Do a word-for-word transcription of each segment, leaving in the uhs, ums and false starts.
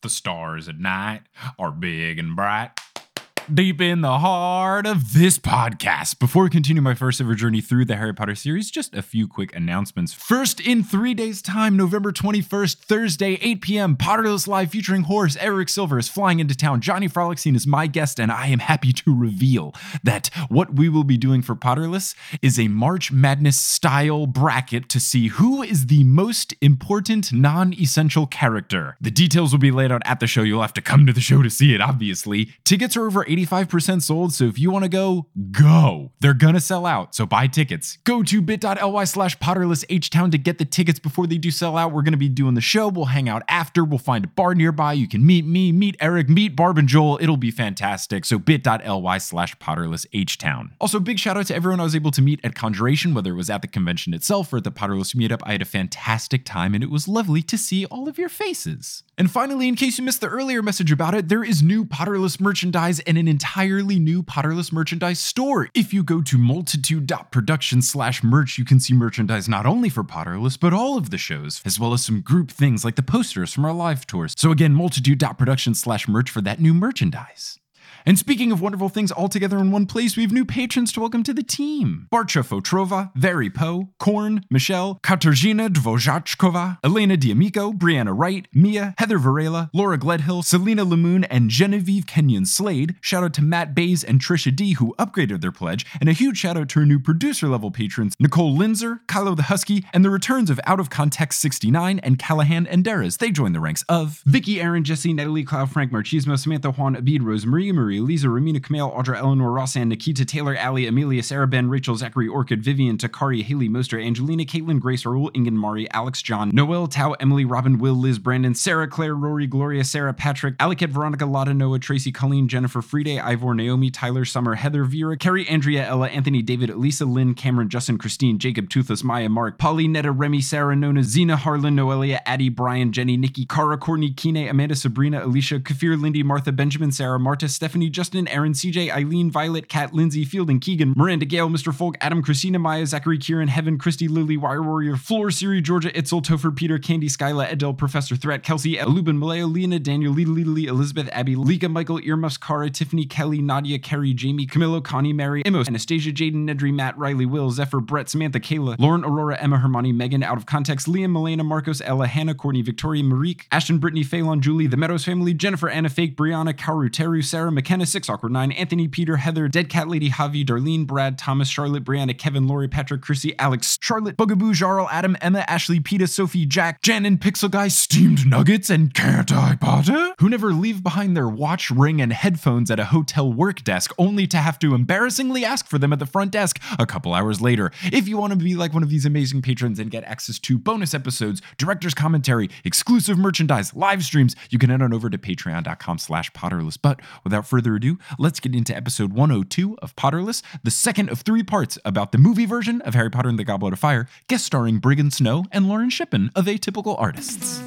The stars at night are big and bright. Deep in the heart of this podcast. Before we continue my first ever journey through the Harry Potter series, just a few quick announcements. First, in three days' time, November twenty-first, Thursday, eight p.m., Potterless Live featuring Horace Eric Silver is flying into town. Johnny Frolicscene is my guest, and I am happy to reveal that what we will be doing for Potterless is a March Madness style bracket to see who is the most important non-essential character. The details will be laid out at the show. You'll have to come to the show to see it, obviously. Tickets are over eighty-five percent sold, so if you want to go, go. They're gonna sell out, so buy tickets. Go to bit.ly slash potterlesshtown to get the tickets before they do sell out. We're gonna be doing the show. We'll hang out after. We'll find a bar nearby. You can meet me, meet Eric, meet Barb and Joel. It'll be fantastic. So bit.ly slash potterlesshtown. Also, big shout out to everyone I was able to meet at Conjuration, whether it was at the convention itself or at the Potterless meetup. I had a fantastic time, and it was lovely to see all of your faces. And finally, in case you missed the earlier message about it, there is new Potterless merchandise and an entirely new Potterless merchandise store. If you go to multitude.production slash merch, you can see merchandise not only for Potterless, but all of the shows, as well as some group things like the posters from our live tours. So again, multitude.production slash merch for that new merchandise. And speaking of wonderful things all together in one place, we have new patrons to welcome to the team. Barcha Fotrova, Very Poe, Korn, Michelle, Katarzyna Dvořáčková, Elena D'Amico, Brianna Wright, Mia, Heather Varela, Laura Gledhill, Selena Lamoon, and Genevieve Kenyon Slade. Shout out to Matt Bays and Trisha D, who upgraded their pledge. And a huge shout out to our new producer level patrons, Nicole Linzer, Kylo the Husky, and the returns of Out of Context sixty-nine and Callahan and Deras. They joined the ranks of Vicky, Aaron, Jesse, Natalie, Cloud, Frank, Marchismo, Samantha, Juan, Abid, Rose, Maria, Marie, Lisa, Ramina, Camille, Audra, Eleanor, Rossan, Nikita, Taylor, Ali, Amelia, Sarah, Ben, Rachel, Zachary, Orchid, Vivian, Takari, Haley, Moster, Angelina, Caitlin, Grace, Raul, Ingen, Mari, Alex, John, Noel, Tao, Emily, Robin, Will, Liz, Brandon, Sarah, Claire, Rory, Gloria, Sarah, Patrick, Aliket, Veronica, Lotta, Noah, Tracy, Colleen, Jennifer, Friday, Ivor, Naomi, Tyler, Summer, Heather, Vera, Carrie, Andrea, Ella, Anthony, David, Lisa, Lynn, Cameron, Justin, Christine, Jacob, Toothless, Maya, Mark, Polly, Netta, Remy, Sarah, Nona, Zena, Harlan, Noelia, Addie, Brian, Jenny, Nikki, Cara, Courtney, Kine, Amanda, Sabrina, Alicia, Kafir, Lindy, Martha, Benjamin, Sarah, Marta, Stephanie, Justin, Aaron, C J, Eileen, Violet, Kat, Lindsay, Fielding, Keegan, Miranda, Gale, Mister Folk, Adam, Christina, Maya, Zachary, Kieran, Heaven, Christy, Lily, Wire Warrior, Floor, Siri, Georgia, Itzel, Topher, Peter, Candy, Skyla, Edel, Professor Threat, Kelsey, Lubin, Maleo, Lena, Daniel, Lita, Lita, Elizabeth, Abby, Lika, Michael, Earmuffs, Cara, Tiffany, Kelly, Nadia, Carrie, Jamie, Camilo, Connie, Mary, Amos, Anastasia, Jaden, Nedry, Matt, Riley, Will, Zephyr, Brett, Samantha, Kayla, Lauren, Aurora, Emma, Hermione, Megan, Out of Context, Liam, Milena, Marcos, Ella, Hannah, Courtney, Victoria, Marique, Ashton, Brittany, Phelan, Julie, The Meadows Family, Jennifer, Anna, Fake, Brianna, Karu, Teru, Sarah, McKenna, Six Awkward Nine, Anthony, Peter, Heather, Dead Cat Lady, Javi, Darlene, Brad, Thomas, Charlotte, Brianna, Kevin, Lori, Patrick, Chrissy, Alex, Charlotte, Bugaboo, Jarl, Adam, Emma, Ashley, Peta, Sophie, Jack, Jan and Pixel Guy, Steamed Nuggets, and Can't I Potter? Who never leave behind their watch, ring, and headphones at a hotel work desk only to have to embarrassingly ask for them at the front desk a couple hours later. If you want to be like one of these amazing patrons and get access to bonus episodes, director's commentary, exclusive merchandise, live streams, you can head on over to patreon.com slash potterless. But without further ado, let's get into episode one oh two of Potterless, the second of three parts about the movie version of Harry Potter and the Goblet of Fire, guest starring Briggan Snow and Lauren Shippen of Atypical Artists.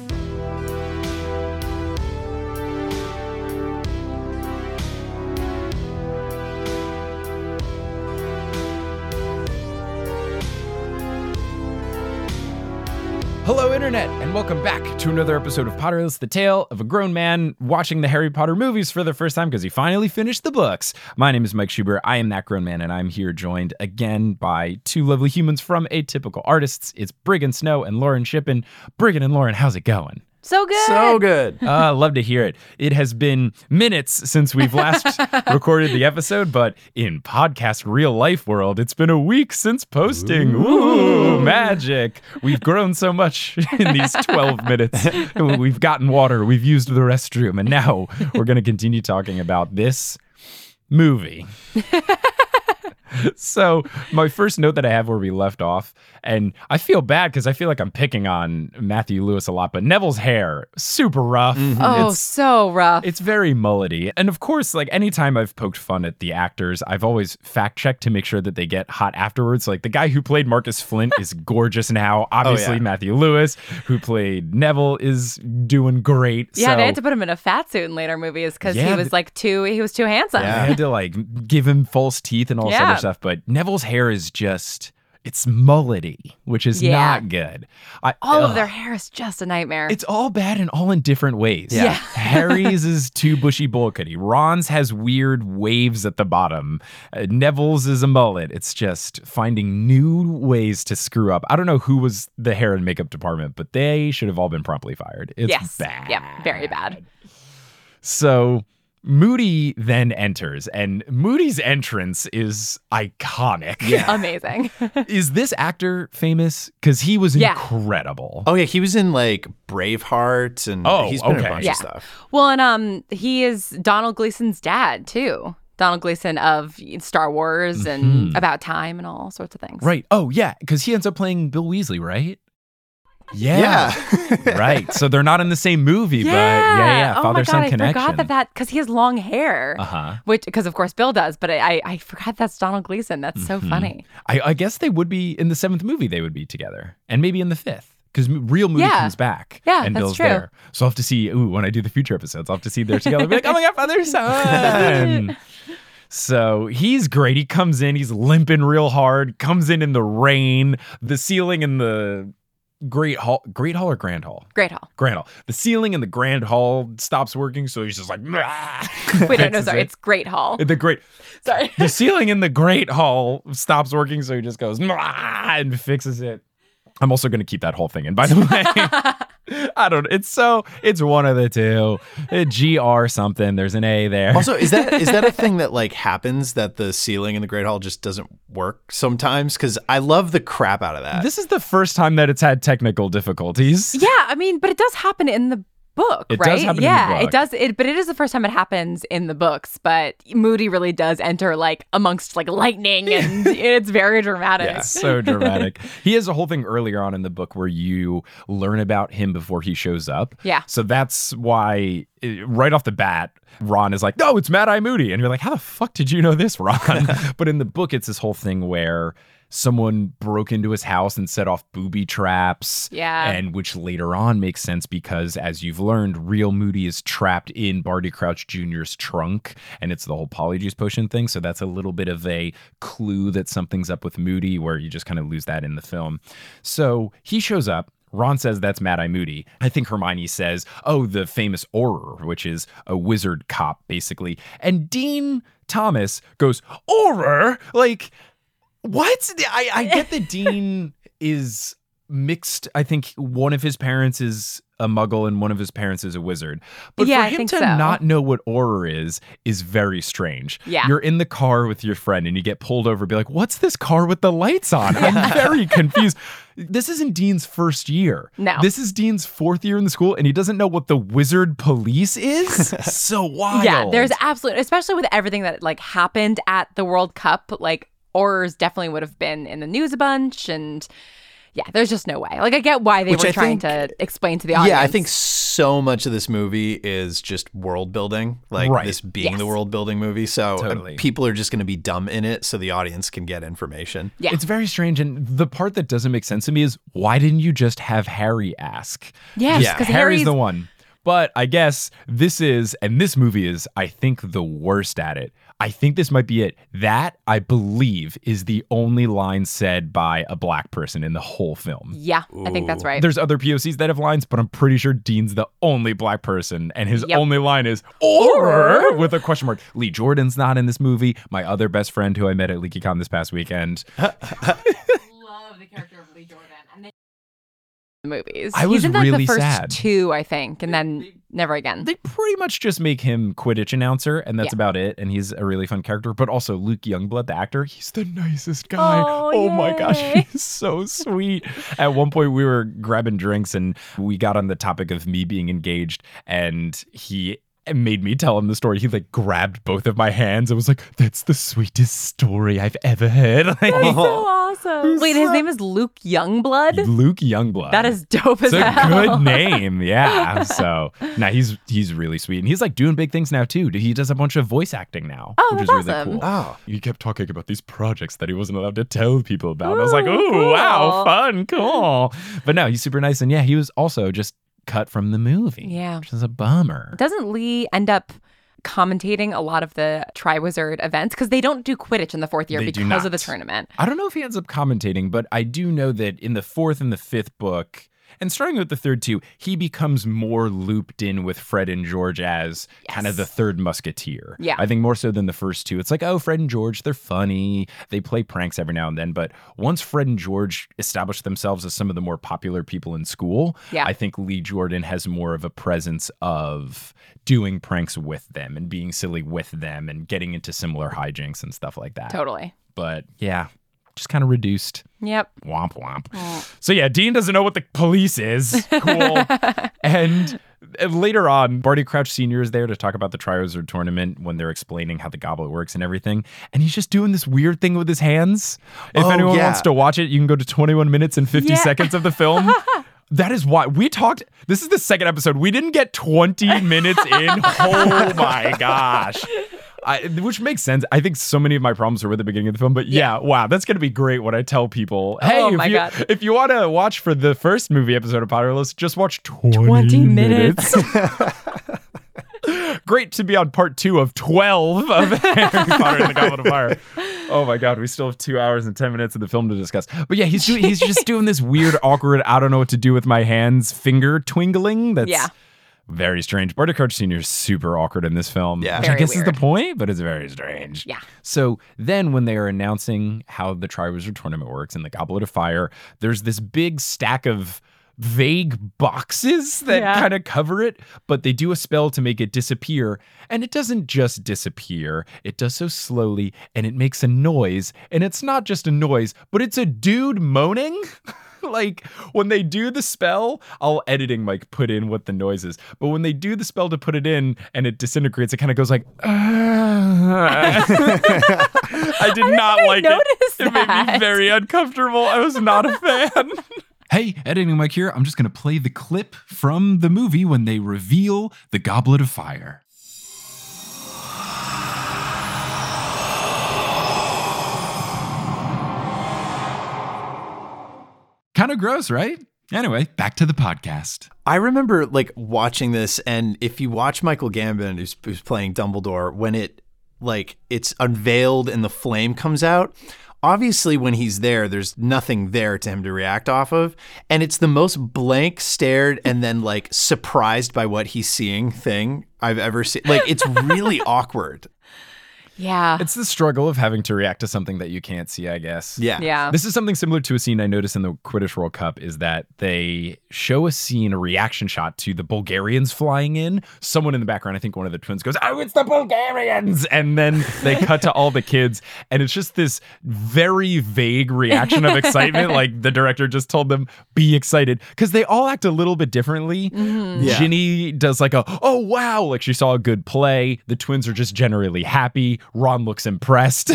Hello, Internet, and welcome back to another episode of Potterless, the tale of a grown man watching the Harry Potter movies for the first time because he finally finished the books. My name is Mike Schubert. I am that grown man, and I'm here joined again by two lovely humans from Atypical Artists. It's Briggan Snow and Lauren Shippen. Briggan and Lauren, how's it going? So good. So good. I uh, love to hear it. It has been minutes since we've last recorded the episode, but in podcast real life world, it's been a week since posting. Ooh, Ooh magic. We've grown so much in these twelve minutes. We've gotten water, we've used the restroom, and now we're going to continue talking about this movie. So my first note that I have where we left off, and I feel bad because I feel like I'm picking on Matthew Lewis a lot, but Neville's hair, super rough. Mm-hmm. Oh, it's, so rough. It's very mullety. And of course, like anytime I've poked fun at the actors, I've always fact checked to make sure that they get hot afterwards. Like the guy who played Marcus Flint is gorgeous now. Obviously, oh, yeah. Matthew Lewis, who played Neville, is doing great. Yeah, so, they had to put him in a fat suit in later movies because yeah, he was like too, he was too handsome. Yeah, I had to like give him false teeth and all yeah. this other stuff. But Neville's hair is just, it's mullety, which is Yeah. not good. I, All ugh. of their hair is just a nightmare. It's all bad and all in different ways. Yeah. Yeah. Harry's is too bushy bowl cutty. Ron's has weird waves at the bottom. Uh, Neville's is a mullet. It's just finding new ways to screw up. I don't know who was the hair and makeup department, but they should have all been promptly fired. It's yes. bad. Yeah, very bad. So Moody then enters, and Moody's entrance is iconic. Yeah. Amazing. Is this actor famous? Because he was Yeah. incredible. Oh, yeah. He was in like Braveheart and Oh, he's been in okay. a bunch Yeah. of stuff. Well, and um, he is Donald Gleason's dad too. Donald Gleason of Star Wars and Mhm. About Time and all sorts of things. Right. Oh, yeah. Because he ends up playing Bill Weasley, right? Yeah. Yeah. Right. So they're not in the same movie, but yeah, yeah. Oh my Father God, son I connection. forgot that that because he has long hair. Uh huh. Which, because of course Bill does, but I, I forgot that's Donald Gleason. That's so Mhm. funny. I, I guess they would be in the seventh movie. They would be together, and maybe in the fifth, because real Moody Yeah. comes back. Yeah, and that's Bill's true. there. So I'll have to see. Ooh, when I do the future episodes, I'll have to see they're together. Be like, oh my God, father son. So he's great. He comes in, he's limping real hard. Comes in in the rain. The ceiling in the Great Hall, Great Hall or Grand Hall? Great Hall. Grand Hall. The ceiling in the Grand Hall stops working, so he's just like, Wait, no, no, fixes sorry. it. It's Great Hall. The great, Sorry. the ceiling in the Great Hall stops working, so he just goes and fixes it. I'm also going to keep that whole thing in, by the way. I don't. It's so. It's one of the two. A G R something. There's an A there. Also, is that is that a thing that like happens that the ceiling in the Great Hall just doesn't work sometimes? Because I love the crap out of that. This is the first time that it's had technical difficulties. Yeah, I mean, but it does happen in the book, It does right? happen in the yeah, book. it does. It, but it is the first time it happens in the books. But Moody really does enter like amongst like lightning, and it's very dramatic. Yeah, so dramatic. He has a whole thing earlier on in the book where you learn about him before he shows up. Yeah. So that's why, eh, right off the bat, Ron is like, no, it's Mad-Eye Moody. And you're like, how the fuck did you know this, Ron? But in the book, it's this whole thing where someone broke into his house and set off booby traps. Yeah. And which later on makes sense because, as you've learned, real Moody is trapped in Barty Crouch Junior's trunk. And it's the whole Polyjuice potion thing. So that's a little bit of a clue that something's up with Moody, where you just kind of lose that in the film. So he shows up. Ron says that's Mad-Eye Moody. I think Hermione says, oh, the famous Auror, which is a wizard cop, basically. And Dean Thomas goes, Auror? Like, what? I, I get that Dean is mixed. I think one of his parents is a muggle and one of his parents is a wizard. But Yeah, for I him think to so. not know what Auror is, is very strange. Yeah. You're in the car with your friend and you get pulled over, be like, what's this car with the lights on? I'm very confused. This isn't Dean's first year. No. This is Dean's fourth year in the school, and he doesn't know what the wizard police is? So wild. Yeah, there's absolutely, especially with everything that like happened at the World Cup, like Aurors definitely would have been in the news a bunch, and yeah, there's just no way. Like, I get why they Which were I trying think- to explain to the audience. Yeah, I think so much of this movie is just world building, like Right. this being Yes. the world building movie. So uh, Totally. people are just going to be dumb in it so the audience can get information. Yeah. It's very strange. And the part that doesn't make sense to me is, why didn't you just have Harry ask? Yes, Yeah, because Harry's Harry's the one. But I guess this is, and this movie is, I think, the worst at it. I think this might be it. That, I believe, is the only line said by a black person in the whole film. Yeah, I think that's right. There's other P O Cs that have lines, but I'm pretty sure Dean's the only black person, and his Yep. only line is "or" with a question mark. Lee Jordan's not in this movie. My other best friend, who I met at LeakyCon this past weekend, love the character of Lee Jordan. And then the movies. I was He's in like really the first sad. two, I think, and then never again. they pretty much just make him Quidditch announcer, and that's Yeah. about it. And he's a really fun character. But also Luke Youngblood, the actor, he's the nicest guy. Oh, my gosh, yay. he's so sweet. At one point, we were grabbing drinks, and we got on the topic of me being engaged, and he made me tell him the story. He like grabbed both of my hands and was like, "That's the sweetest story I've ever heard." Like, That's so awesome. Wait, his so- name is Luke Youngblood? Luke Youngblood. That is dope as It's a hell. good name, yeah. So now he's he's really sweet, and he's like doing big things now too. He does a bunch of voice acting now, Oh, which is that's really awesome. cool. Oh. He kept talking about these projects that he wasn't allowed to tell people about. And I was like, Ooh, "Ooh, cool. wow, fun, cool." But no, he's super nice, and yeah, he was also just cut from the movie. Yeah. which is a bummer. Doesn't Lee end up commentating a lot of the Triwizard events because they don't do Quidditch in the fourth year They do because of the not. tournament. I don't know if he ends up commentating, but I do know that in the fourth and the fifth book, and starting with the third too, he becomes more looped in with Fred and George as Yes. kind of the third musketeer. Yeah. I think more so than the first two. It's like, oh, Fred and George, they're funny. They play pranks every now and then. But once Fred and George establish themselves as some of the more popular people in school, Yeah. I think Lee Jordan has more of a presence of doing pranks with them and being silly with them and getting into similar hijinks and stuff like that. Totally. But yeah, just kind of reduced. Yep. Womp womp. So yeah, Dean doesn't know what the police is. Cool. and, and later on, Barty Crouch Senior is there to talk about the Triwizard Tournament when they're explaining how the goblet works and everything. And he's just doing this weird thing with his hands. If Oh, anyone yeah. wants to watch it, you can go to twenty-one minutes and fifty Yeah. seconds of the film. That is why we talked. This is the second episode. We didn't get twenty minutes in. Oh my gosh. I, which makes sense. I think so many of my problems are with the beginning of the film, but yeah, wow, that's going to be great when I tell people, hey, Oh if, my you, God. if you want to watch for the first movie episode of Potterless, just watch twenty, twenty minutes. Great to be on part two of twelve of Harry Potter and the Goblet of Fire. Oh my God, we still have two hours and ten minutes of the film to discuss. But yeah, he's doing, he's just doing this weird, awkward, I don't know what to do with my hands finger twingling. That's Yeah. very strange. Barty Crouch Senior is super awkward in this film. Yeah. Which I Very guess is weird. the point, but it's very strange. Yeah. So then when they are announcing how the Triwizard Tournament works in the Goblet of Fire, there's this big stack of vague boxes that Yeah. kind of cover it, but they do a spell to make it disappear. And it doesn't just disappear, it does so slowly and it makes a noise. And it's not just a noise, but it's a dude moaning. Like when they do the spell, I'll editing Mike put in what the noise is. But when they do the spell to put it in and it disintegrates, it kind of goes like, "Ah." I did not I like it. noticed It made me that. very uncomfortable. I was not a fan. Hey, editing Mike here. I'm just going to play the clip from the movie when they reveal the Goblet of Fire. Kind of gross, right? Anyway, back to the podcast. I remember like watching this, and if you watch Michael Gambon, who's, who's playing Dumbledore, when it like it's unveiled and the flame comes out, obviously when he's there, there's nothing there to him to react off of, and it's the most blank stared and then like surprised by what he's seeing thing I've ever seen. Like it's really awkward. Yeah. It's the struggle of having to react to something that you can't see, I guess. Yeah. yeah. This is something similar to a scene I noticed in the Quidditch World Cup is that they show a scene, a reaction shot to the Bulgarians flying in. Someone in the background, I think one of the twins goes, oh, it's the Bulgarians. And then they cut to all the kids. And it's just this very vague reaction of excitement. Like the director just told them, be excited. Because they all act a little bit differently. Yeah. Ginny does like a, oh, wow. Like she saw a good play. The twins are just generally happy. Ron looks impressed.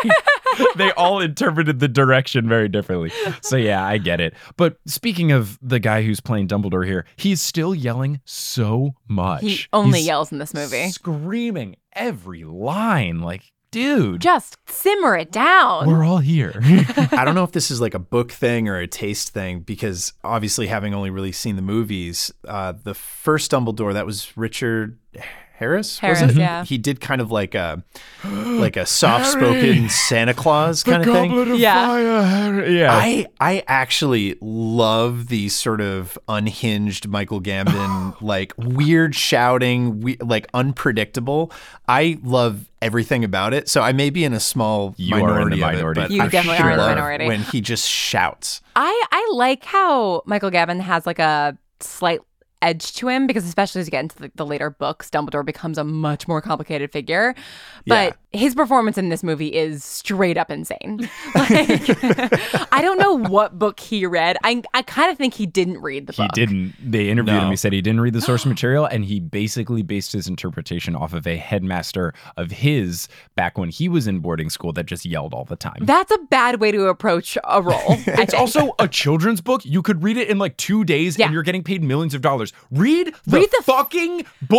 They all interpreted the direction very differently. So yeah, I get it. But speaking of the guy who's playing Dumbledore here, he's still yelling so much. He only He's yells in this movie. Screaming every line. Like, dude, Just simmer it down. we're all here. I don't know if this is like a book thing or a taste thing, because obviously having only really seen the movies, uh, the first Dumbledore, that was Richard Harris, Harris, was it? yeah. He did kind of like a like a soft-spoken Santa Claus kind of thing. of Yeah. Fire, Harry. Yeah. I I actually love the sort of unhinged Michael Gambon, like weird shouting, we, like unpredictable. I love everything about it. So I may be in a small You are in minority, the of it, minority. but You I definitely sure are in the love minority. when he just shouts. I, I like how Michael Gambon has like a slight edge to him, because especially as you get into the, the later books, Dumbledore becomes a much more complicated figure. But his performance in this movie is straight up insane. Like, I don't know what book he read. I I kind of think he didn't read the He book. didn't. They interviewed No. him. He said he didn't read the source material, and he basically based his interpretation off of a headmaster of his back when he was in boarding school that just yelled all the time. That's a bad way to approach a role. I It's think. also a children's book. You could read it in like two days Yeah. and you're getting paid millions of dollars. Read the, Read the- fucking book.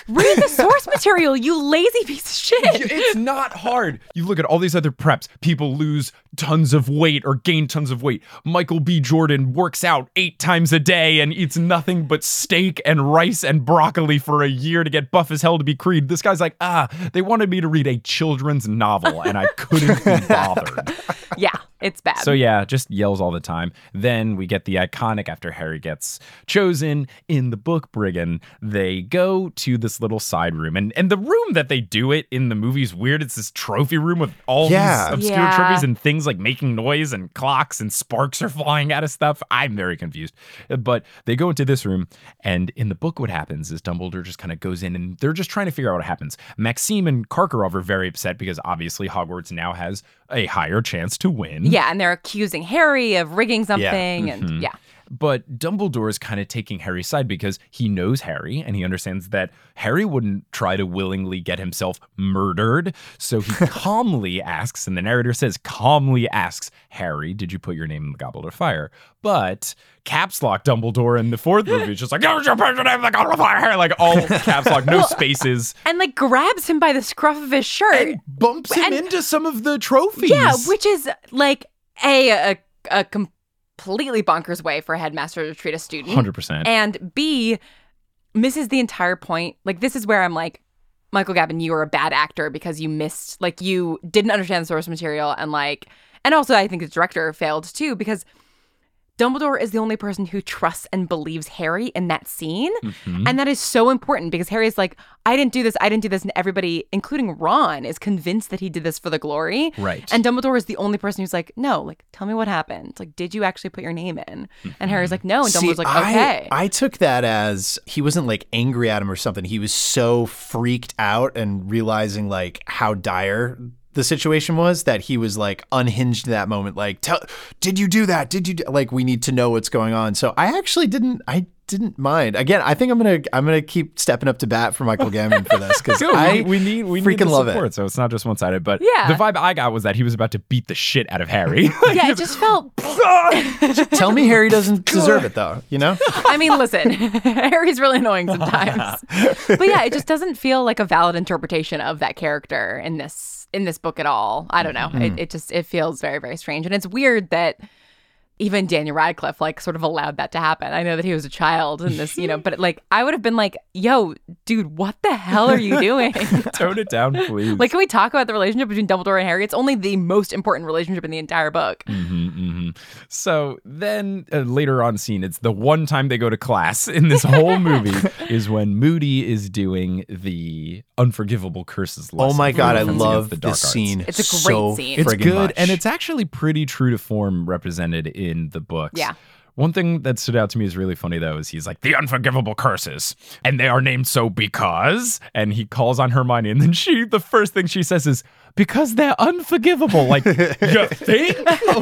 Read the source material, you lazy piece of shit. It's not hard. You look at all these other preps. People lose tons of weight or gain tons of weight. Michael B. Jordan works out eight times a day and eats nothing but steak and rice and broccoli for a year to get buff as hell to be Creed. This guy's like, ah, they wanted me to read a children's novel and I couldn't be bothered. Yeah, it's bad. So yeah, just yells all the time. Then we get the iconic after Harry gets chosen in the book Briggan, they go to this little side room. And and the room that they do it in the movie is weird. It's this trophy room with all Yeah. these obscure Yeah. trophies and things like making noise and clocks and sparks are flying out of stuff. I'm very confused. But they go into this room, and in the book what happens is Dumbledore just kind of goes in and they're just trying to figure out what happens. Maxime and Karkaroff are very upset because obviously Hogwarts now has a higher chance to win. yeah, and they're accusing Harry of rigging something. Yeah. And Mhm. yeah. But Dumbledore is kind of taking Harry's side because he knows Harry and he understands that Harry wouldn't try to willingly get himself murdered. So he calmly asks, and the narrator says, calmly asks, Harry, did you put your name in the Goblet of Fire? But caps lock Dumbledore in the fourth movie is just like, you should put your name in the Goblet of Fire. Like all caps lock, no spaces. And like grabs him by the scruff of his shirt. And bumps him And- into some of the trophies. Yeah, which is like a a, a completely bonkers way for a headmaster to treat a student. one hundred percent. And B, misses the entire point. Like, this is where I'm like, Michael Gavin, you are a bad actor because you missed, like, you didn't understand the source material. And like, and also I think the director failed too, because Dumbledore is the only person who trusts and believes Harry in that scene. Mhm. And that is so important because Harry's like, I didn't do this, I didn't do this. And everybody, including Ron, is convinced that he did this for the glory. Right. And Dumbledore is the only person who's like, no, like, tell me what happened. Like, did you actually put your name in? And Harry's like, no. And See, Dumbledore's like, I- okay. I, took that as he wasn't like angry at him or something. He was so freaked out and realizing like how dire the situation was that he was like unhinged in that moment. Like, tell, did you do that? Did you do, like, we need to know what's going on. So I actually didn't, I didn't mind. Again, I think I'm going to, I'm going to keep stepping up to bat for Michael Gambon for this because Good. I we, we need we freaking need the love support, it. so it's not just one sided. But Yeah. the vibe I got was that he was about to beat the shit out of Harry. yeah, it just felt, Tell me Harry doesn't deserve it though, you know? I mean, listen, Harry's really annoying sometimes. But yeah, it just doesn't feel like a valid interpretation of that character in this in this book at all. I don't know. It, it just, it feels very, very strange. And it's weird that even Daniel Radcliffe like sort of allowed that to happen. I know that he was a child in this, you know, but like I would have been like, yo, dude, what the hell are you doing? Tone it down, please. Like, can we talk about the relationship between Dumbledore and Harry? It's only the most important relationship in the entire book. hmm hmm So then uh, later on scene, it's the one time they go to class in this whole movie is when Moody is doing the Unforgivable Curses Oh lesson my for God, I Defense love Against the Dark this Arts. scene. It's a great so scene. It's friggin' good, much. and it's actually pretty true to form represented in the books. Yeah. One thing that stood out to me is really funny, though, is he's like, the unforgivable curses. And they are named so because. And he calls on Hermione. And then she, the first thing she says is, because they're unforgivable. Like, you think?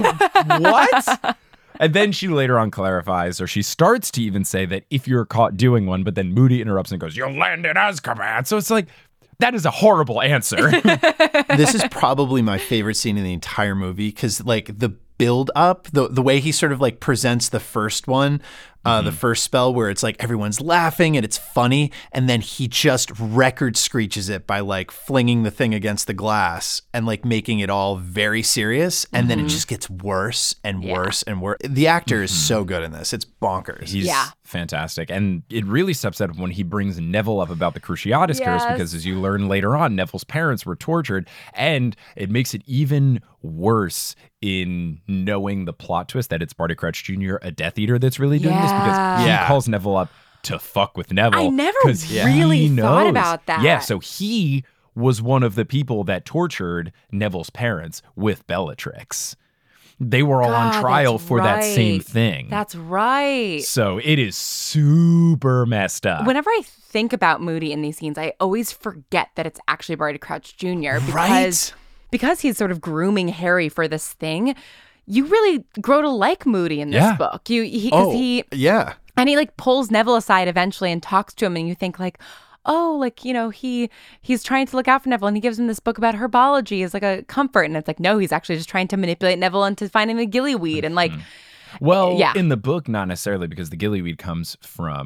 What? And then she later on clarifies, or she starts to even say that if you're caught doing one, but then Moody interrupts and goes, you'll land in Azkaban. So it's like, that is a horrible answer. This is probably my favorite scene in the entire movie because like the build up, the the way he sort of like presents the first one, uh, the first spell where it's like everyone's laughing and it's funny, and then he just record screeches it by like flinging the thing against the glass and like making it all very serious, and then it just gets worse and Yeah. worse and worse. The actor is so good in this; it's bonkers. He's Yeah. fantastic. And it really steps out when he brings Neville up about the Cruciatus curse, Yes. because as you learn later on, Neville's parents were tortured. And it makes it even worse in knowing the plot twist that it's Barty Crouch Junior, a Death Eater, that's really doing this, because Yeah. he Yeah. calls Neville up to fuck with Neville. I never 'cause he really thought knows. about that. Yeah, so he was one of the people that tortured Neville's parents with Bellatrix. They were all God, on trial that's for that same right. thing. That's right. So it is super messed up. Whenever I think about Moody in these scenes, I always forget that it's actually Barty Crouch Junior because Right? because he's sort of grooming Harry for this thing. You really grow to like Moody in this Yeah. book. You he because Oh, he yeah. and he like pulls Neville aside eventually and talks to him, and you think like, oh, like, you know, he he's trying to look out for Neville, and he gives him this book about herbology as like a comfort, and it's like, no, he's actually just trying to manipulate Neville into finding the gillyweed, and like, Well, Yeah. in the book, not necessarily, because the gillyweed comes from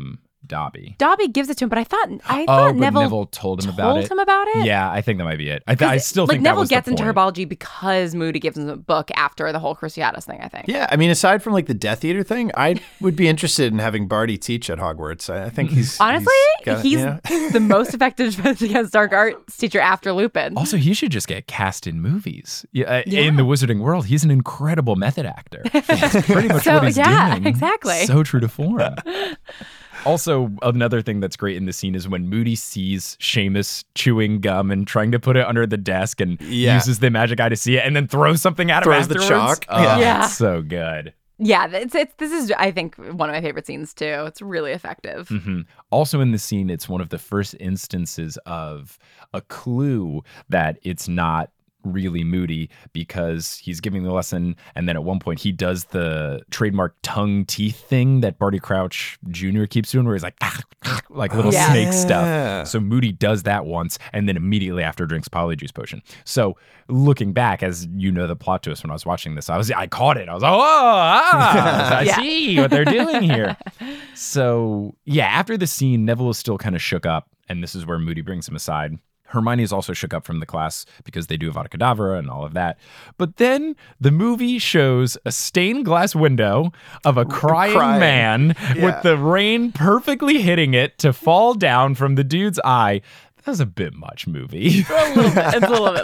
Dobby. Dobby gives it to him, but I thought I Oh, thought but Neville, Neville told him about told it. him about it. Yeah, I think that might be it. I, th- I still like think Neville that was gets the into point. herbology because Moody gives him a book after the whole Cruciatus thing, I think. Yeah, I mean, aside from like the Death Eater thing, I would be interested in having Barty teach at Hogwarts. I, I think he's Honestly, he's, got, he's you know? the most effective defense against dark arts teacher after Lupin. Also, he should just get cast in movies. Yeah, uh, Yeah. In the Wizarding world, he's an incredible method actor. That's pretty much So, what he's yeah, doing. exactly. So true to form. Also, another thing that's great in the scene is when Moody sees Seamus chewing gum and trying to put it under the desk and Yeah. uses the magic eye to see it and then throws something at him Throws the afterwards. chalk. Oh, Yeah. Yeah. it's so good. Yeah, it's, it's this is I think one of my favorite scenes too. It's really effective. hmm Also in the scene, it's one of the first instances of a clue that it's not really Moody because he's giving the lesson, and then at one point he does the trademark tongue teeth thing that Barty Crouch Junior keeps doing, where he's like like little Yeah. snake Yeah. stuff. So Moody does that once, and then immediately after drinks Polyjuice Potion. So looking back, as you know, the plot twist when I was watching this, I was I caught it. I was like, oh, ah, I Yeah. see what they're doing here. So yeah, after the scene, Neville is still kind of shook up, and this is where Moody brings him aside. Hermione is also shook up from the class because they do Avada Kedavra and all of that. But then the movie shows a stained glass window of a crying, crying. man Yeah. with the rain perfectly hitting it to fall down from the dude's eye. That was a bit much, movie. A little bit. It's a little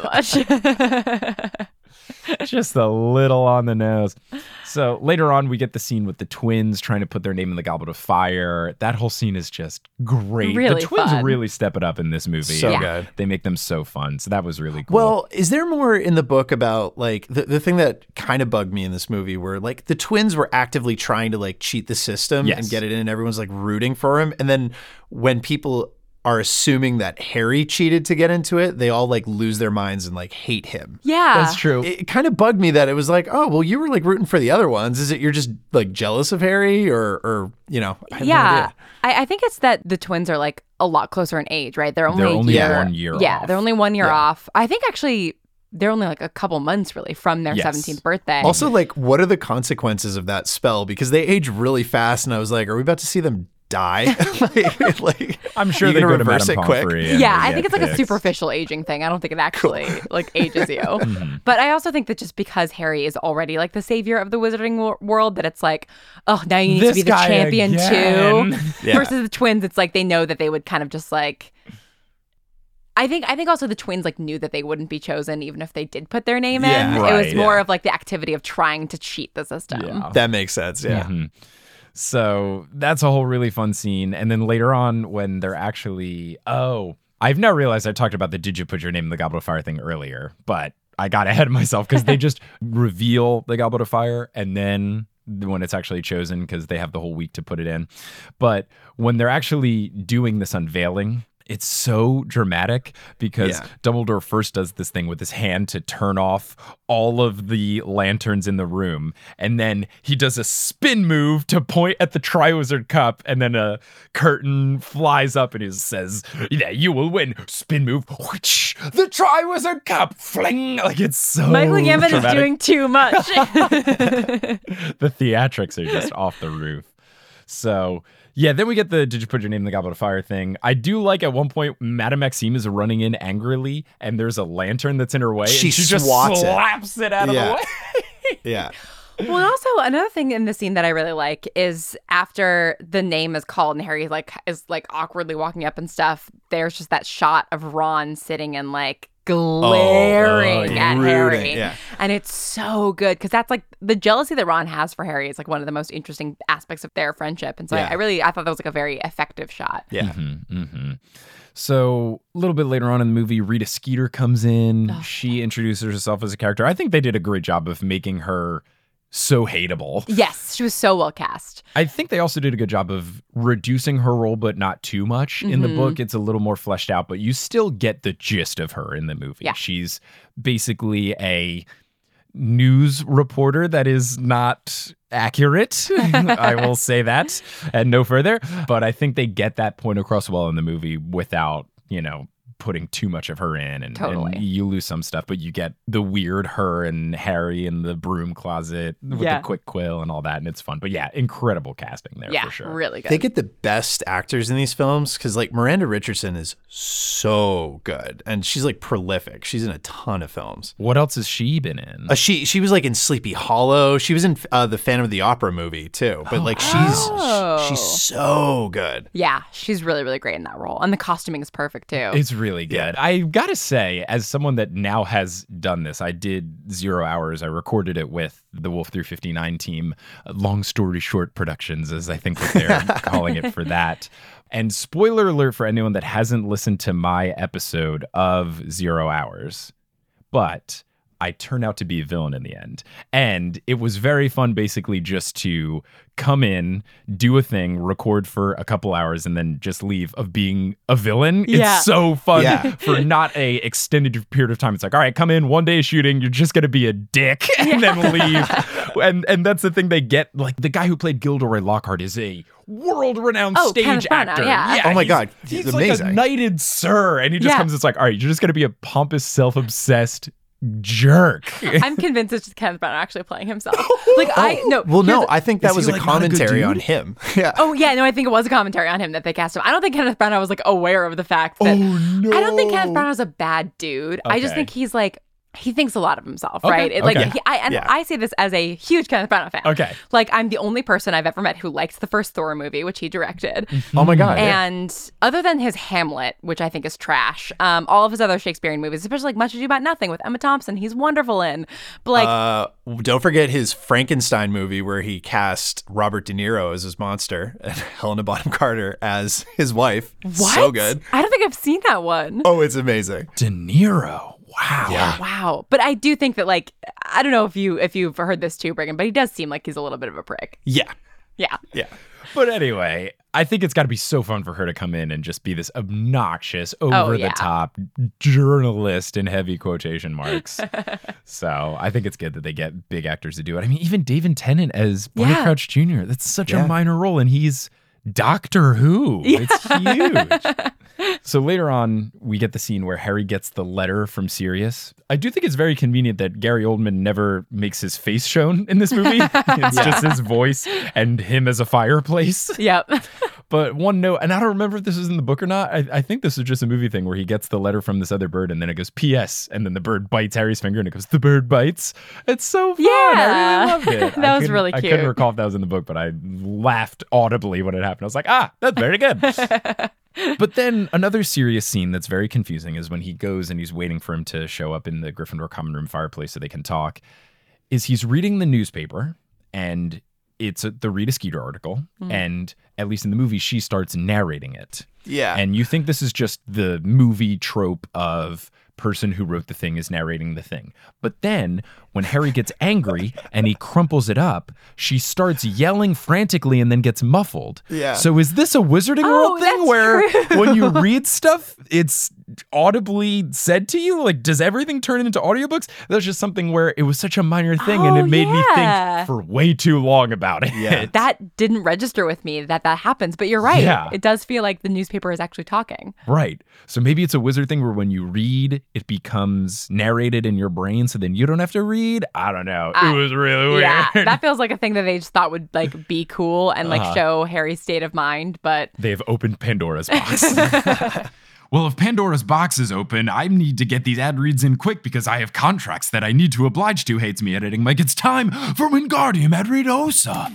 bit much. Just a little on the nose. So later on, we get the scene with the twins trying to put their name in the Goblet of Fire. That whole scene is just great. Really the twins fun. really step it up in this movie. So Yeah. good. They make them so fun. So that was really cool. Well, is there more in the book about like the, the thing that kind of bugged me in this movie where like the twins were actively trying to like cheat the system Yes. and get it in and everyone's like rooting for him. And then when people are assuming that Harry cheated to get into it, they all like lose their minds and like hate him. Yeah. that's true. It kind of bugged me that it was like, oh, well, you were like rooting for the other ones. Is it you're just like jealous of Harry or, or you know, I have no Yeah. idea. I, I think it's that the twins are like a lot closer in age, right? They're only, They're a only year, one year Yeah, off. they're only one year Yeah. off. I think actually they're only like a couple months really from their Yes. seventeenth birthday. Also, like, what are the consequences of that spell? Because they age really fast, and I was like, are we about to see them die? like, like, I'm sure you they gonna go to reverse Madame it quick? Pomfrey. and yeah, they I get think it's like a fixed. superficial aging thing. I don't think it actually like ages you. Mm-hmm. But I also think that just because Harry is already like the savior of the wizarding wo- world, that it's like, oh, now you need This to be the guy champion again. too. Yeah. Versus the twins, it's like they know that they would kind of just like. I think I think also the twins like knew that they wouldn't be chosen even if they did put their name Yeah, in. It right, was more yeah. of like the activity of trying to cheat the system. Yeah. that makes sense. Yeah. Mhm. So that's a whole really fun scene. And then later on, when they're actually, oh, I've now realized I talked about the did you put your name in the Goblet of Fire thing earlier, but I got ahead of myself because they just reveal the Goblet of Fire and then when it's actually chosen because they have the whole week to put it in. But when they're actually doing this unveiling, it's so dramatic because Yeah. Dumbledore first does this thing with his hand to turn off all of the lanterns in the room. And then he does a spin move to point at the Triwizard Cup. And then a curtain flies up and he says, yeah, you will win. Spin move. Whoosh, the Triwizard Cup. Fling. Like it's so Michael Gambon is dramatic. doing too much. The theatrics are just off the roof. So yeah, then we get the did you put your name in the Goblet of Fire thing. I do like at one point Madame Maxime is running in angrily and there's a lantern that's in her way. She and she just swats it. slaps it, out of Yeah. the way. Yeah. Well, and also another thing in the scene that I really like is after the name is called and Harry like is like awkwardly walking up and stuff. There's just that shot of Ron sitting and like glaring oh, yeah. at Rooting, Harry, yeah. and it's so good because that's like the jealousy that Ron has for Harry is like one of the most interesting aspects of their friendship, and so Yeah. I, I really I thought that was like a very effective shot. Yeah. Mm-hmm, mm-hmm. So a little bit later on in the movie, Rita Skeeter comes in. She introduces herself as a character. I think they did a great job of making her so hateable. Yes, she was so well cast. I think they also did a good job of reducing her role, but not too much. In the Mhm. book, it's a little more fleshed out, but you still get the gist of her in the movie. Yeah. She's basically a news reporter that is not accurate. I will say that and no further. But I think they get that point across well in the movie without, you know, putting too much of her in, and, Totally. and you lose some stuff, but you get the weird her and Harry in the broom closet with Yeah. the quick quill and all that, and it's fun. But yeah, incredible casting there Yeah, for sure. really good. They get the best actors in these films because, like, Miranda Richardson is so good, and she's like prolific. She's in a ton of films. What else has she been in? Uh, she she was like in Sleepy Hollow. She was in uh, the Phantom of the Opera movie too. But like she's Oh. she's so good. Yeah, she's really, really great in that role. And the costuming is perfect too. It's really good. I gotta say, as someone that now has done this, I did Zero Hours. I recorded it with the Wolf three fifty-nine team, uh, Long Story Short Productions, as I think that they're calling it for that. And spoiler alert for anyone that hasn't listened to my episode of Zero Hours, but I turned out to be a villain in the end. And it was very fun, basically, just to come in, do a thing, record for a couple hours, and then just leave of being a villain. Yeah. It's so fun Yeah. for not a extended period of time. It's like, all right, come in, one day of shooting, you're just going to be a dick and then leave. and and that's the thing they get. Like, the guy who played Gilderoy Lockhart is a world-renowned Oh, stage Kenneth Branagh, actor. yeah. Oh my he's- God, he's, he's like a amazing. knighted sir, and he just Yeah. comes. It's like, all right, you're just going to be a pompous, self-obsessed jerk. I'm convinced it's just Kenneth Branagh actually playing himself. Like I no. Well, no, here's the- I think that Is was he, a like, not a good commentary on dude? him. Yeah. Oh yeah, no, I think it was a commentary on him that they cast him. I don't think Kenneth Branagh was like aware of the fact that. Oh, no. I don't think Kenneth Branagh's a bad dude. I just Okay. think he's like he thinks a lot of himself, Okay, right? It, like okay. he, I and Yeah. I say this as a huge Kenneth Branagh fan. Okay. Like I'm the only person I've ever met who liked the first Thor movie, which he directed. Oh my God. yeah. And other than his Hamlet, which I think is trash, um, all of his other Shakespearean movies, especially like Much Ado About Nothing with Emma Thompson, he's wonderful in. But like, Uh, don't forget his Frankenstein movie where he cast Robert De Niro as his monster and Helena Bonham Carter as his wife. what? So good. I don't think I've seen that one. Oh, it's amazing. De Niro. Wow. Yeah. Wow. But I do think that like I don't know if you if you've heard this too, Brigham, but he does seem like he's a little bit of a prick. Yeah. Yeah. Yeah. But anyway, I think it's got to be so fun for her to come in and just be this obnoxious, over Oh, yeah. the top journalist in heavy quotation marks. So I think it's good that they get big actors to do it. I mean, even David Tennant as Barty Yeah. Crouch Junior That's such Yeah. a minor role, and he's Doctor Who. It's huge. So later on, we get the scene where Harry gets the letter from Sirius. I do think it's very convenient that Gary Oldman never makes his face shown in this movie. It's just his voice and him as a fireplace. Yep. But one note, and I don't remember if this is in the book or not. I, I think this is just a movie thing where he gets the letter from this other bird, and then it goes P S, and then the bird bites Harry's finger, and it goes, the bird bites. It's so fun. I Yeah. really loved it. That I was couldn't- really I couldn't cute. recall if that was in the book, but I laughed audibly when it happened. I was like, ah, that's very good. But then another serious scene that's very confusing is when he goes and he's waiting for him to show up in the Gryffindor common room fireplace so they can talk, is he's reading the newspaper, and it's a, the Rita Skeeter article, and at least in the movie, she starts narrating it. Yeah. And you think this is just the movie trope of person who wrote the thing is narrating the thing. But then when Harry gets angry and he crumples it up, she starts yelling frantically and then gets muffled. Yeah. So is this a Wizarding Oh, World thing that's where true. when you read stuff, it's audibly said to you? Like, does everything turn into audiobooks? That's just something where it was such a minor thing and Oh, it made me yeah. think for way too long about it. Yeah. That didn't register with me that that happens, but you're right. Yeah. It does feel like the newspaper is actually talking. Right. So maybe it's a wizard thing where when you read, it becomes narrated in your brain, so then you don't have to read. I don't know. I- it was really weird. Yeah, that feels like a thing that they just thought would like be cool and like Uh-huh. show Harry's state of mind, but They've opened Pandora's box. Well, if Pandora's box is open, I need to get these ad reads in quick because I have contracts that I need to oblige to. Hates me editing, Mike. It's time for Wingardium Adridosa.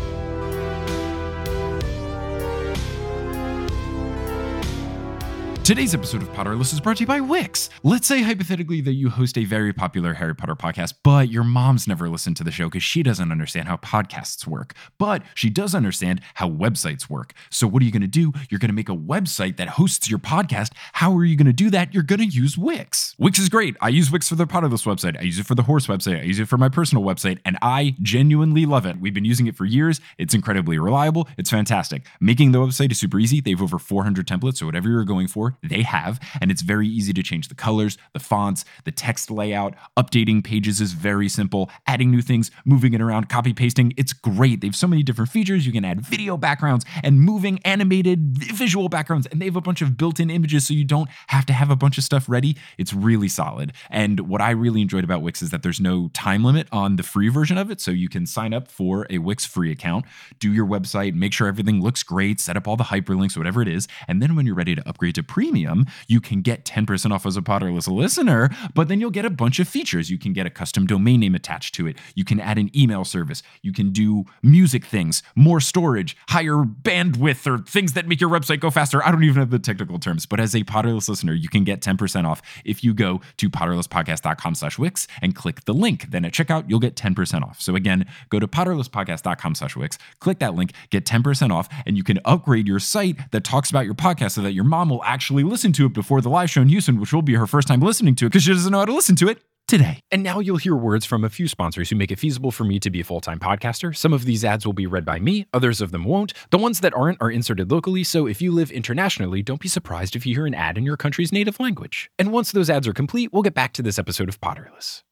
Today's episode of Potterless is brought to you by Wix. Let's say hypothetically that you host a very popular Harry Potter podcast, but your mom's never listened to the show because she doesn't understand how podcasts work. But she does understand how websites work. So what are you going to do? You're going to make a website that hosts your podcast. How are you going to do that? You're going to use Wix. Wix is great. I use Wix for the Potterless website. I use it for the horse website. I use it for my personal website, and I genuinely love it. We've been using it for years. It's incredibly reliable. It's fantastic. Making the website is super easy. They have over four hundred templates, so whatever you're going for, they have, and it's very easy to change the colors, the fonts, the text layout. Updating pages is very simple. Adding new things, moving it around, copy pasting, it's great. They have so many different features. You can add video backgrounds and moving animated visual backgrounds, and they have a bunch of built-in images so you don't have to have a bunch of stuff ready. It's really solid. And what I really enjoyed about Wix is that there's no time limit on the free version of it, so you can sign up for a Wix free account, do your website, make sure everything looks great, set up all the hyperlinks, whatever it is, and then when you're ready to upgrade to premium, you can get ten percent off as a Potterless listener, but then you'll get a bunch of features. You can get a custom domain name attached to it. You can add an email service. You can do music things, more storage, higher bandwidth, or things that make your website go faster. I don't even have the technical terms, but as a Potterless listener, you can get ten percent off if you go to potterlesspodcast.com slash Wix and click the link. Then at checkout, you'll get ten percent off. So again, go to potterlesspodcast.com slash Wix, click that link, get ten percent off, and you can upgrade your site that talks about your podcast so that your mom will actually listen to it before the live show in Houston, which will be her first time listening to it because she doesn't know how to listen to it today. And now you'll hear words from a few sponsors who make it feasible for me to be a full-time podcaster. Some of these ads will be read by me, others of them won't. The ones that aren't are inserted locally, so if you live internationally, don't be surprised if you hear an ad in your country's native language. And once those ads are complete, we'll get back to this episode of Potterless.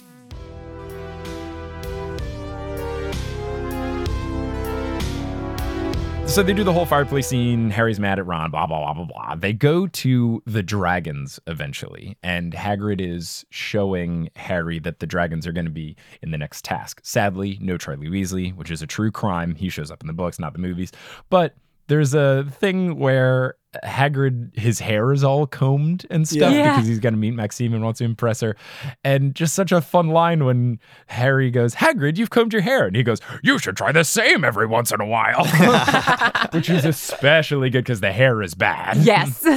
So they do the whole fireplace scene. Harry's mad at Ron, blah, blah, blah, blah, blah. They go to the dragons eventually, and Hagrid is showing Harry that the dragons are going to be in the next task. Sadly, no Charlie Weasley, which is a true crime. He shows up in the books, not the movies. But there's a thing where Hagrid, his hair is all combed and stuff Yeah. because he's going to meet Maxime and wants to impress her. And just such a fun line when Harry goes, Hagrid, you've combed your hair. And he goes, you should try the same every once in a while. Which is especially good because the hair is bad. Yes.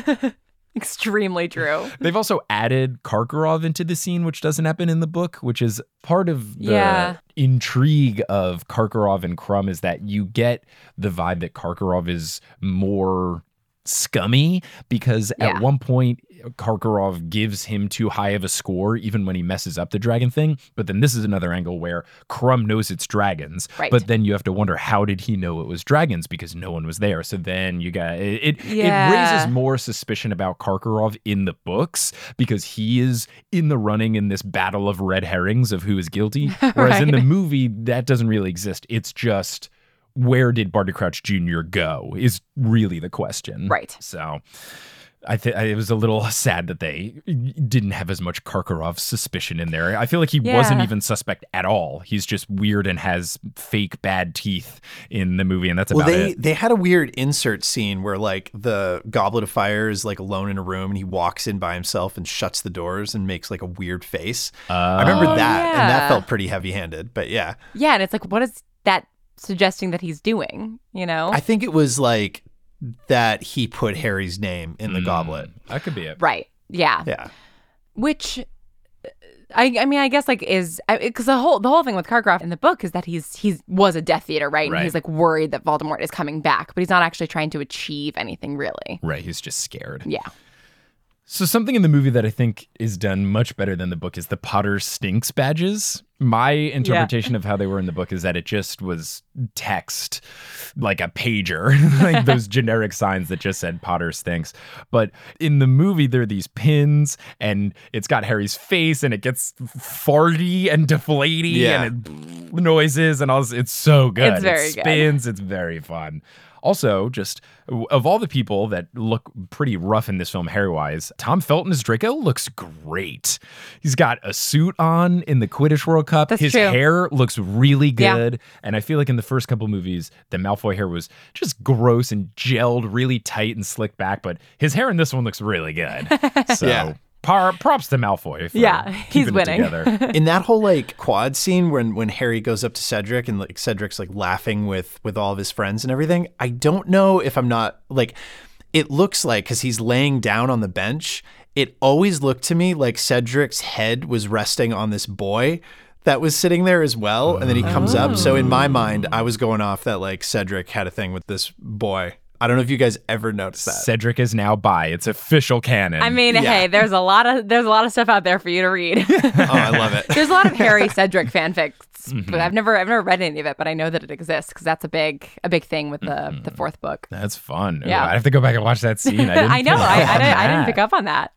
Extremely true. They've also added Karkaroff into the scene, which doesn't happen in the book, which is part of the Yeah. intrigue of Karkaroff and Crumb is that you get the vibe that Karkaroff is more scummy because Yeah. at one point Karkaroff gives him too high of a score even when he messes up the dragon thing. But then this is another angle where Crumb knows it's dragons, Right. but then you have to wonder, how did he know it was dragons? Because no one was there. So then you got it. It, Yeah. it raises more suspicion about Karkaroff in the books because he is in the running in this battle of red herrings of who is guilty. Whereas in the Right. movie, that doesn't really exist. It's just, where did Barty Crouch Junior go is really the question. Right. So I think it was a little sad that they didn't have as much Karkaroff suspicion in there. I feel like he Yeah. wasn't even suspect at all. He's just weird and has fake bad teeth in the movie, and that's Well, about they it. they had a weird insert scene where like the Goblet of Fire is like alone in a room and he walks in by himself and shuts the doors and makes like a weird face. I remember Oh, that, and that yeah. felt pretty heavy-handed. But yeah, Yeah, and it's like, what is that suggesting that he's doing? You know? I think it was like that he put Harry's name in the Mm, goblet. That could be it. Right. Yeah. Yeah. Which I I mean I guess like is because the whole the whole thing with Karkaroff in the book is that he's he's was a Death Eater, right? Right. And he's like worried that Voldemort is coming back, but he's not actually trying to achieve anything really. Right, he's just scared. Yeah. So something in the movie that I think is done much better than the book is the Potter Stinks badges. My interpretation of how they were in the book is that it just was text, like a pager, like those generic signs that just said Potter Stinks. But in the movie, there are these pins, and it's got Harry's face, and it gets farty and deflaty, Yeah. and it noises, and all this. It's so good. It's very it good. spins. It's very fun. Also, just of all the people that look pretty rough in this film hair-wise, Tom Felton as Draco looks great. He's got a suit on in the Quidditch World Cup. That's His true. hair looks really Yeah. good. And I feel like in the first couple movies, the Malfoy hair was just gross and gelled really tight and slicked back. But his hair in this one looks really good. So Yeah. par- props to Malfoy for Yeah, he's keeping it winning. together. In that whole like quad scene when when Harry goes up to Cedric and like Cedric's like laughing with with all of his friends and everything, I don't know if I'm not like it looks like because he's laying down on the bench. It always looked to me like Cedric's head was resting on this boy that was sitting there as well, and then he comes up. So in my mind, I was going off that like Cedric had a thing with this boy. I don't know if you guys ever noticed that. Cedric is now bi. It's official canon. I mean, Yeah. hey, there's a lot of there's a lot of stuff out there for you to read. Oh, I love it. There's a lot of Harry Cedric fanfics, Mm-hmm. but I've never I've never read any of it, but I know that it exists because that's a big a big thing with the Mm-hmm. the fourth book. That's fun. Yeah. Ooh, I have to go back and watch that scene. I, didn't I know. pick I, up I, on didn't, I didn't that. pick up on that.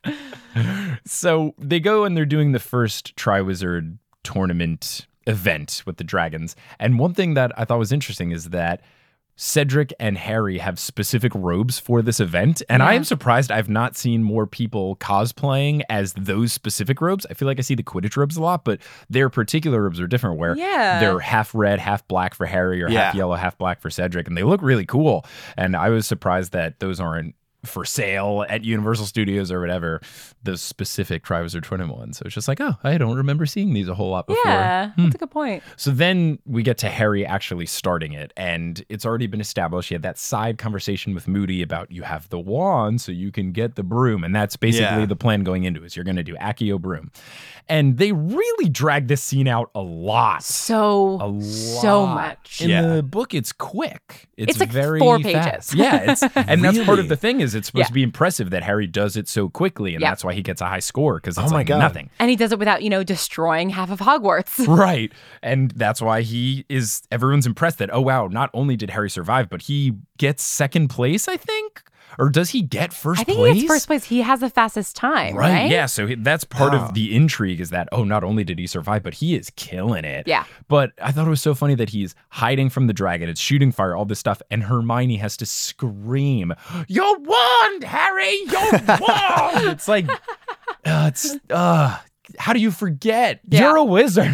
So they go and they're doing the first Triwizard tournament event with the dragons. And one thing that I thought was interesting is that Cedric and Harry have specific robes for this event. And I Yeah. am surprised I've not seen more people cosplaying as those specific robes. I feel like I see the Quidditch robes a lot, but their particular robes are different where Yeah. they're half red, half black for Harry or half Yeah. yellow, half black for Cedric. And they look really cool. And I was surprised that those aren't for sale at Universal Studios or whatever, the specific Triwizard Tournament ones. So it's just like, oh, I don't remember seeing these a whole lot before. Yeah, that's a good point. So then we get to Harry actually starting it, and it's already been established. He had that side conversation with Moody about you have the wand, so you can get the broom, and that's basically Yeah. the plan going into it. Is you're going to do Accio broom, and they really drag this scene out a lot. So A lot. so much. In Yeah. the book, it's quick. It's, It's like very four fast. pages. Yeah, it's and that's part Really? of the thing is it's supposed Yeah. to be impressive that Harry does it so quickly, and Yeah. that's why he gets a high score because it's Oh my like God. nothing. And he does it without, you know, destroying half of Hogwarts. Right. And that's why he is, everyone's impressed that, oh, wow, not only did Harry survive, but he gets second place, I think? Or does he get first I think place? he gets first place. He has the fastest time, right? Right. Yeah. So he, that's part Wow. of the intrigue is that, oh, not only did he survive, but he is killing it. Yeah. But I thought it was so funny that he's hiding from the dragon. It's shooting fire, all this stuff. And Hermione has to scream, "Your wand, Harry! Your wand!" It's like, uh, it's, uh, how do you forget? Yeah. You're a wizard.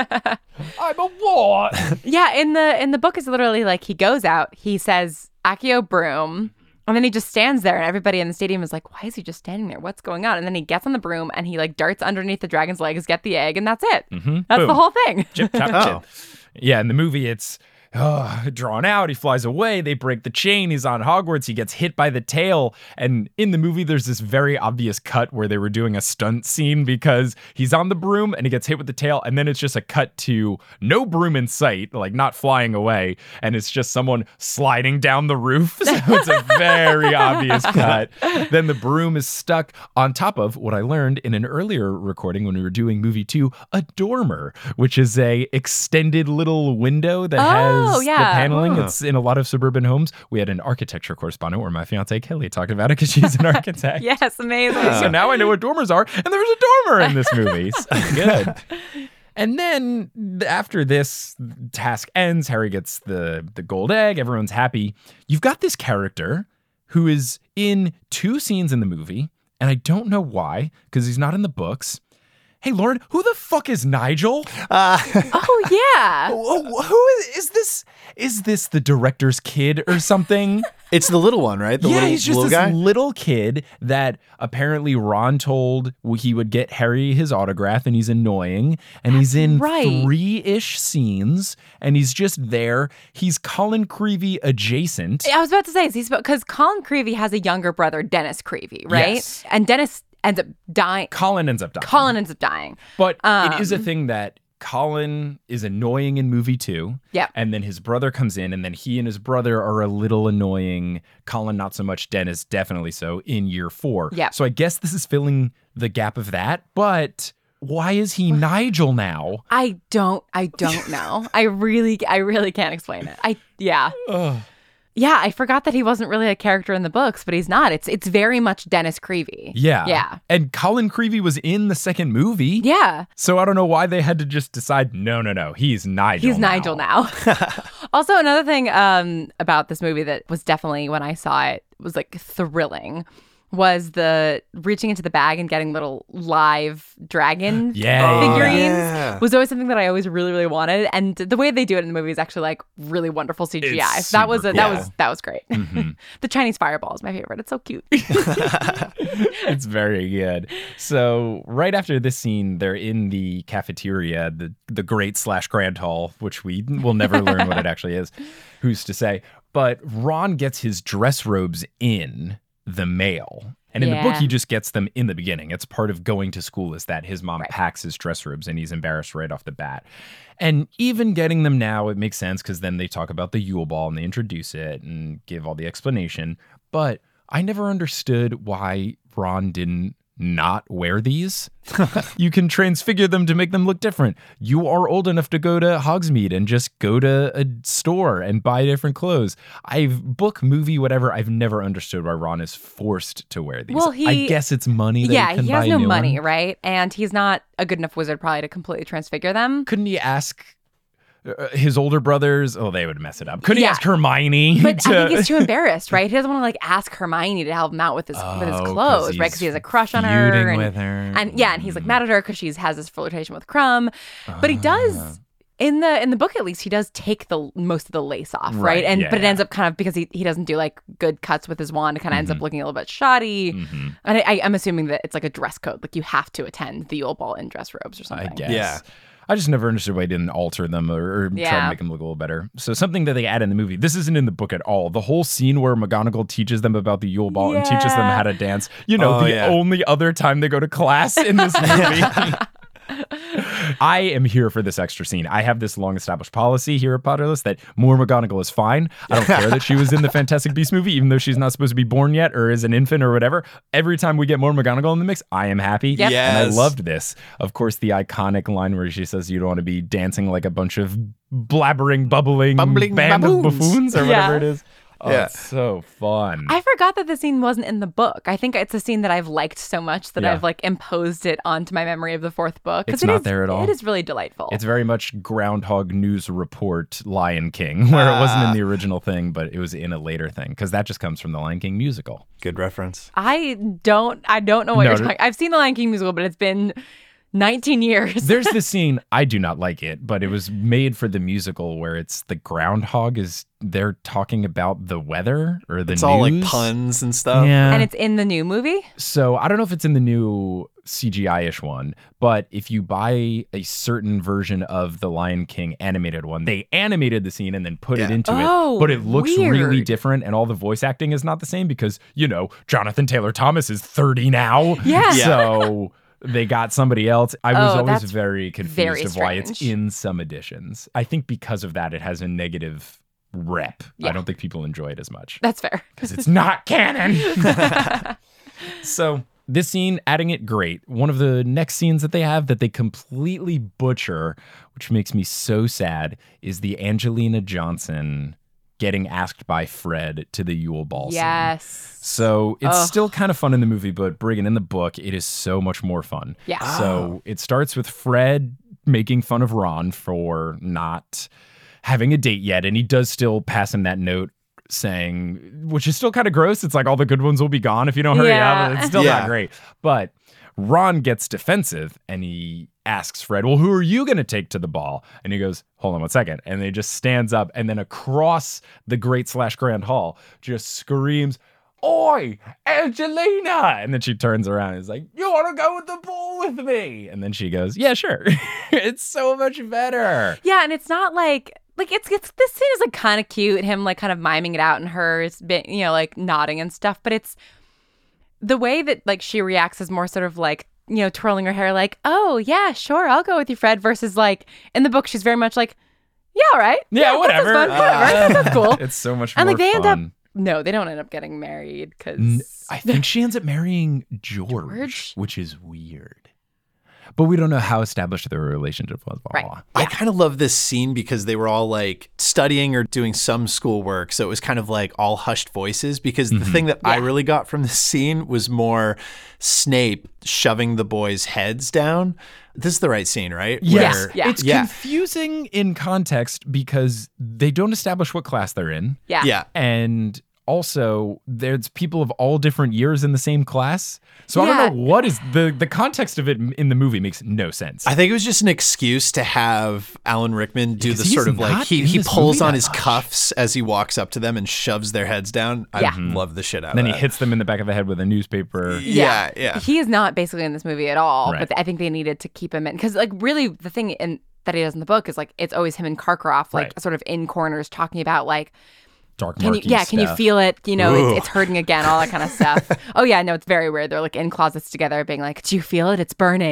I'm a wand. Yeah, in the in the book, it's literally like he goes out, he says Accio broom, and then he just stands there, and everybody in the stadium is like, "Why is he just standing there? What's going on?" And then he gets on the broom and he like darts underneath the dragon's legs, get the egg, and that's it. Mhm. That's Boom. the whole thing. Chip, chop, Oh. chip. Yeah, in the movie, it's uh, drawn out. He flies away. They break the chain. He's on Hogwarts. He gets hit by the tail. And in the movie, there's this very obvious cut where they were doing a stunt scene because he's on the broom and he gets hit with the tail. And then it's just a cut to no broom in sight, like not flying away. And it's just someone sliding down the roof. So it's a very obvious cut. Then the broom is stuck on top of what I learned in an earlier recording when we were doing movie two, a dormer, which is a extended little window that has Oh, the yeah. paneling. Huh. It's in a lot of suburban homes. We had an architecture correspondent where my fiance Kelly talked about it because she's an architect. Yes, amazing. So now I know what dormers are, and there's a dormer in this movie. So good. And then after this task ends, Harry gets the the gold egg. Everyone's happy. You've got this character who is in two scenes in the movie, and I don't know why, because he's not in the books. Hey, Lauren, who the fuck is Nigel? Uh, Oh yeah. Who who is, is this? Is this the director's kid or something? it's the little one, right? The yeah, little he's just blue this guy. little kid that apparently Ron told he would get Harry his autograph, and he's annoying, and he's in right. three-ish scenes, and he's just there. He's Colin Creevey adjacent. I was about to say, he's because Colin Creevey has a younger brother, Dennis Creevey, right? Yes. And Dennis ends up dying. Colin ends up dying. Colin ends up dying. But it is a Um, thing that Colin is annoying in movie two. Yep. And then his brother comes in, and then he and his brother are a little annoying. Colin, not so much. Dennis, definitely so in year four. Yep. So I guess this is filling the gap of that. But why is he Nigel now? I don't I don't know. I really I really can't explain it. I yeah. Ugh. Yeah, I forgot that he wasn't really a character in the books, but he's not. It's it's very much Dennis Creevey. Yeah. Yeah. And Colin Creevey was in the second movie. Yeah. So I don't know why they had to just decide, no, no, no, he's Nigel He's Nigel now. Also, another thing um, about this movie that was definitely, when I saw it, was like thrilling was the reaching into the bag and getting little live dragon Yeah. figurines. Yeah. Was always something that I always really, really wanted. And the way they do it in the movie is actually like really wonderful C G I. It's So that was super a, that cool. was that was great. Mhm. The Chinese fireball is my favorite. It's so cute. It's very good. So right after this scene, they're in the cafeteria, the the great slash grand hall, which we will never learn what it actually is. Who's to say? But Ron gets his dress robes in the mail. And in the book, Yeah. he just gets them in the beginning. It's part of going to school is that his mom Right. packs his dress robes and he's embarrassed right off the bat. And even getting them now, it makes sense because then they talk about the Yule Ball and they introduce it and give all the explanation. But I never understood why Ron didn't not wear these. You can transfigure them to make them look different. You are old enough to go to Hogsmeade and just go to a store and buy different clothes. I've book, movie, whatever. I've never understood why Ron is forced to wear these. Well, he- I guess it's money. That Yeah, he, can he has buy no new money, one. right? And he's not a good enough wizard probably to completely transfigure them. Couldn't he ask uh, his older brothers? Oh, they would mess it up. Couldn't Yeah. he ask Hermione? But to... I think he's too embarrassed, right? He doesn't want to like ask Hermione to help him out with his with his Oh, 'cause clothes, right? Because he he's has a crush on her, feuding and, with her. and yeah, and he's like mad at her because she has this flirtation with Crumb. But he does in the in the book at least he does take the most of the lace off, right? Right, And yeah, but it yeah. ends up kind of because he, he doesn't do like good cuts with his wand. It kind of ends up looking a little bit shoddy. Mhm. And I, I, I'm assuming that it's like a dress code, like you have to attend the Yule Ball in dress robes or I something. guess. Yeah. I just never understood why he didn't alter them or, or try Yeah. to make them look a little better. So something that they add in the movie, this isn't in the book at all. The whole scene where McGonagall teaches them about the Yule Ball and teaches them Yeah. how to dance. You know, Oh, the yeah. only other time they go to class in this movie. I am here for this extra scene. I have this long established policy here at Potterless that more McGonagall is fine. I don't care that she was in the Fantastic Beasts movie, even though she's not supposed to be born yet or is an infant or whatever. Every time we get more McGonagall in the mix, I am happy. Yep. And I Yes. loved this. Of course, the iconic line where she says, you don't want to be dancing like a bunch of blabbering, bubbling, Bumbling band baboons. of buffoons or Yeah. whatever it is. Oh, Yeah. it's so fun. I forgot that the scene wasn't in the book. I think it's a scene that I've liked so much that Yeah. I've like imposed it onto my memory of the fourth book. 'Cause It's it not is- there at all. It is really delightful. It's very much Groundhog News Report Lion King, where it wasn't in the original thing, but it was in a later thing, because that just comes from the Lion King musical. Good reference. I don't. I don't know what No, you're th- talking. I've seen the Lion King musical, but it's been nineteen years. There's this scene, I do not like it, but it was made for the musical where it's the groundhog is, they're talking about the weather or the It's news. all like puns and stuff. Yeah. and it's in the new movie. So I don't know if it's in the new C G I-ish one, but if you buy a certain version of the Lion King animated one, they animated the scene and then put it Yeah. into Oh, it. But it looks really weird. different and all the voice acting is not the same because, you know, Jonathan Taylor Thomas is thirty now. Yeah. Yeah. So they got somebody else. I was Oh, always that's very confused very of why it's strange. in some editions. I think because of that, it has a negative rep. Yeah. I don't think people enjoy it as much That's fair. because it's not canon. So this scene, adding it, great. One of the next scenes that they have that they completely butcher, which makes me so sad, is the Angelina Johnson getting asked by Fred to the Yule Ball scene. Yes. So it's Ugh. still kind of fun in the movie, but Brigham, in the book, it is so much more fun. Yeah. So it starts with Fred making fun of Ron for not having a date yet, and he does still pass him that note saying, which is still kind of gross. It's like all the good ones will be gone if you don't hurry Yeah. up. It's still Yeah. not great. But Ron gets defensive and he asks Fred, well, who are you going to take to the ball? And he goes, hold on one second. And then he just stands up and then across the great slash grand hall just screams, Oi, Angelina! And then she turns around and is like, you want to go with the ball with me? And then she goes, yeah, sure. It's so much better. Yeah, and it's not like like it's it's this scene is like kind of cute, him like kind of miming it out and her it's been, you know, like nodding and stuff, but it's the way that like she reacts is more sort of like, you know, twirling her hair like, "Oh, yeah, sure, I'll go with you, Fred," versus like in the book she's very much like, "Yeah, all right. Yeah, that sounds whatever. fun, whatever. That's cool." It's so much And more like they fun. end up no, they don't end up getting married cuz N- I think she ends up marrying George, George? which is weird. But we don't know how established their relationship was. Blah, blah, Right. blah. I kind of love this scene because they were all like studying or doing some schoolwork. So it was kind of like all hushed voices because the thing that I Yeah. really got from this scene was more Snape shoving the boys' heads down. This is the right scene, right? Yes. Where- Yeah. It's Yeah. confusing in context because they don't establish what class they're in. yeah. Yeah. And also, there's people of all different years in the same class. So I Yeah. don't know what is the the context of it in the movie makes no sense. I think it was just an excuse to have Alan Rickman do Because the he's sort of like not he, in he this pulls movie on that his much. cuffs as he walks up to them and shoves their heads down. I Yeah. love the shit out And then of he that. hits them in the back of the head with a newspaper. Yeah, yeah. He is not basically in this movie at all, Right. but I think they needed to keep him in because, like, really, the thing in that he does in the book is like it's always him and Karkaroff, like, Right. sort of in corners talking about like dark Can you, murky yeah, can you stuff. feel it? You know, Ooh. it's, it's hurting again, all that kind of stuff. Oh, yeah, no, it's very weird. They're like in closets together being like, do you feel it? It's burning.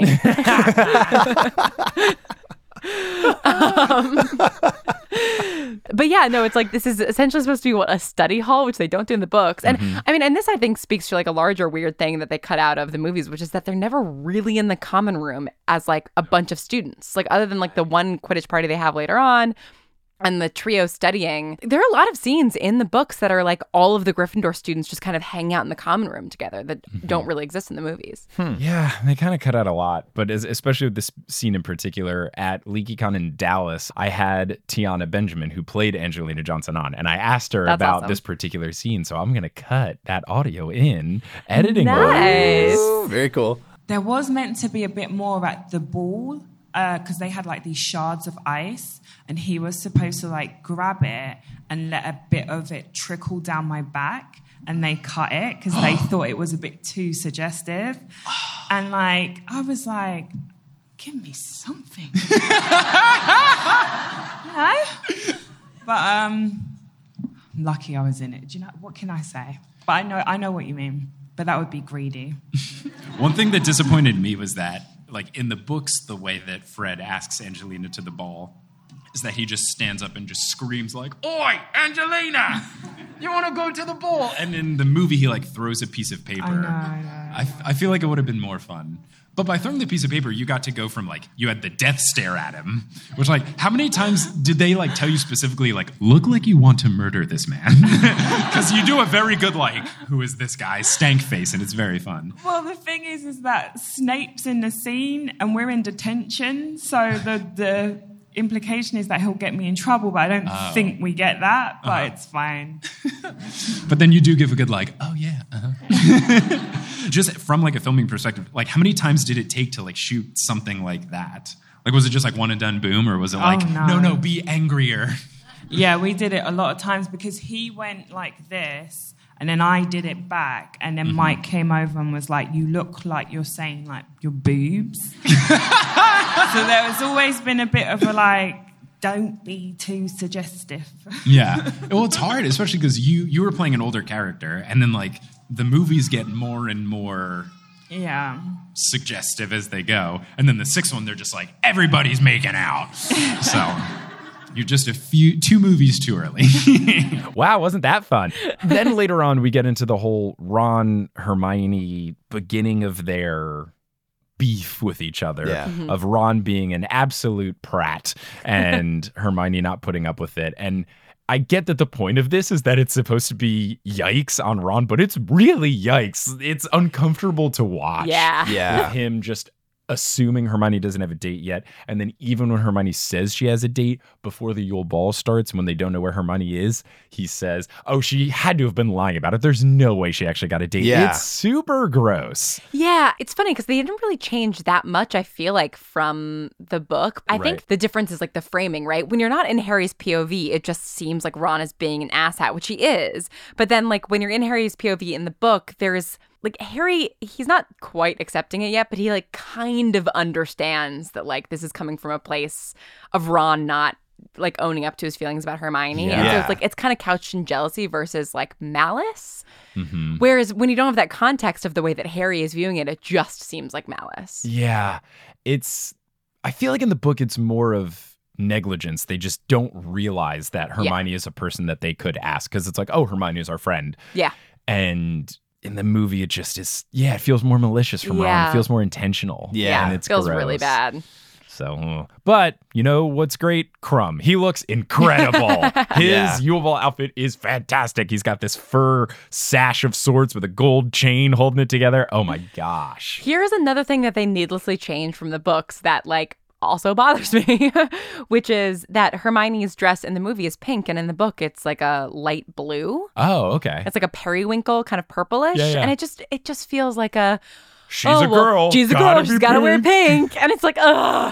um, but yeah, no, it's like this is essentially supposed to be what a study hall, which they don't do in the books. And Mm-hmm. I mean, and this I think speaks to like a larger weird thing that they cut out of the movies, which is that they're never really in the common room as like a bunch of students. Like other than like the one Quidditch party they have later on and the trio studying, there are a lot of scenes in the books that are like all of the Gryffindor students just kind of hang out in the common room together that don't really exist in the movies. Yeah, they kind of cut out a lot, but as, especially with this scene in particular at LeakyCon in Dallas, I had Tiana Benjamin, who played Angelina Johnson, on, and I asked her That's about awesome. this particular scene, so I'm going to cut that audio in editing. Nice. Ooh, very cool. There was meant to be a bit more at the ball because they had like these shards of ice, and he was supposed to like grab it and let a bit of it trickle down my back, and they cut it because they thought it was a bit too suggestive. And like I was like, give me something. You know? But um I'm lucky I was in it. Do you know what can I say? But I know I know what you mean. But that would be greedy. One thing that disappointed me was that, like, in the books, the way that Fred asks Angelina to the ball is that he just stands up and just screams, like, "Oi, Angelina! You want to go to the ball?" And in the movie, he, like, throws a piece of paper. I know, I know. I, I feel like it would have been more fun. But by throwing the piece of paper, you got to go from, like, you had the death stare at him, which, like, how many times did they, like, tell you specifically, like, look like you want to murder this man? Because you do a very good, like, who is this guy, stank face, and it's very fun. Well, the thing is, is that Snape's in the scene and we're in detention, so the the implication is that he'll get me in trouble, but I don't Oh. think we get that, but Uh-huh. it's fine. But then you do give a good, like, oh, yeah, uh-huh. Just from, like, a filming perspective, like, how many times did it take to, like, shoot something like that? Like, was it just, like, one and done, boom? Or was it like, Oh, no. no, no, be angrier? Yeah, we did it a lot of times because he went like this and then I did it back and then Mm-hmm. Mike came over and was like, you look like you're saying like your boobs. So there has always been a bit of a like, don't be too suggestive. Yeah. Well, it's hard, especially because you, you were playing an older character, and then, like, the movies get more and more Yeah. suggestive as they go. And then the sixth one, they're just like, everybody's making out. So you're just a few, two movies too early. Wow, wasn't that fun? Then later on, we get into the whole Ron, Hermione beginning of their beef with each other, Yeah. Mm-hmm. of Ron being an absolute prat and Hermione not putting up with it. And I get that the point of this is that it's supposed to be yikes on Ron, but it's really yikes. It's uncomfortable to watch. Yeah. Yeah. With him just assuming Hermione doesn't have a date yet. And then even when Hermione says she has a date, before the Yule Ball starts, when they don't know where Hermione is, he says, oh, she had to have been lying about it. There's no way she actually got a date. Yeah. It's super gross. Yeah, it's funny because they didn't really change that much, I feel like, from the book. I Right. think the difference is like the framing, right? When you're not in Harry's P O V, it just seems like Ron is being an asshat, which he is. But then, like, when you're in Harry's P O V in the book, there's like Harry, he's not quite accepting it yet, but he like kind of understands that like this is coming from a place of Ron not like owning up to his feelings about Hermione. And so Yeah. it's like it's kind of couched in jealousy versus like malice. Mm-hmm. Whereas when you don't have that context of the way that Harry is viewing it, it just seems like malice. Yeah. It's, I feel like in the book, it's more of negligence. They just don't realize that Hermione is a person that they could ask because it's like, oh, Hermione is our friend. Yeah. And in the movie, it just is, yeah, it feels more malicious from Ron. Yeah. It feels more intentional. Yeah, and it it's feels gross. really bad. So, uh, but you know what's great? Crumb. He looks incredible. His Yeah. Yule Ball outfit is fantastic. He's got this fur sash of sorts with a gold chain holding it together. Oh my gosh. Here's another thing that they needlessly changed from the books that like also bothers me, which is that Hermione's dress in the movie is pink and in the book it's like a light blue. Oh, okay. It's like a periwinkle kind of purplish. Yeah, yeah. And it just it just feels like a She's oh, a well, girl. she's a Gotta girl. be She's got to wear pink. pink. And it's like, ugh.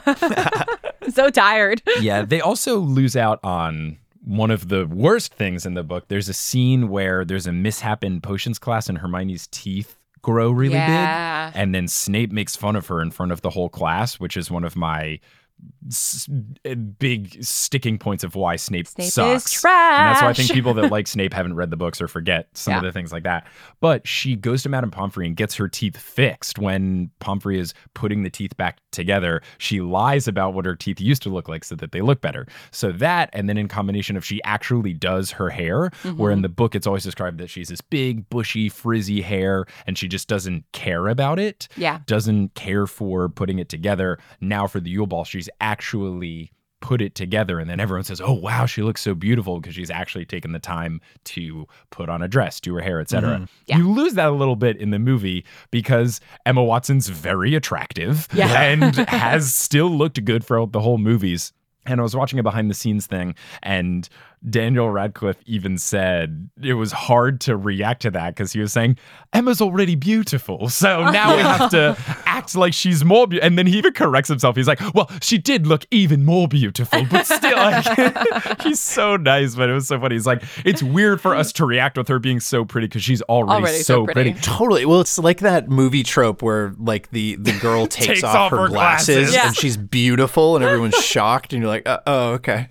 I'm so tired. Yeah, they also lose out on one of the worst things in the book. There's a scene where there's a mishap in potions class and Hermione's teeth grow really Yeah. big. And then Snape makes fun of her in front of the whole class, which is one of my s- big sticking points of why Snape, Snape sucks. is trash. And that's why I think people that like Snape haven't read the books or forget some Yeah. of the things like that. But she goes to Madame Pomfrey and gets her teeth fixed. When Pomfrey is putting the teeth back together, she lies about what her teeth used to look like so that they look better. So that, and then in combination of she actually does her hair, Mm-hmm. where in the book it's always described that she's this big, bushy, frizzy hair, and she just doesn't care about it. Yeah. Doesn't care for putting it together. Now for the Yule Ball, she's actually put it together, and then everyone says, oh wow, she looks so beautiful, because she's actually taken the time to put on a dress, do her hair, etc. Mm-hmm. Yeah. You lose that a little bit in the movie because Emma Watson's very attractive Yeah. and has still looked good throughout the whole movies. And I was watching a behind the scenes thing, and Daniel Radcliffe even said it was hard to react to that because he was saying, Emma's already beautiful, so now we have to act like she's more beautiful. And then he even corrects himself. He's like, well, she did look even more beautiful, but still, like, he's so nice, but it was so funny. He's like, it's weird for us to react with her being so pretty because she's already, Already so, so pretty. pretty. Totally. Well, it's like that movie trope where like the, the girl takes, Takes off, off her, her glasses, glasses. Yeah. and she's beautiful and everyone's shocked and you're like, uh, oh, okay.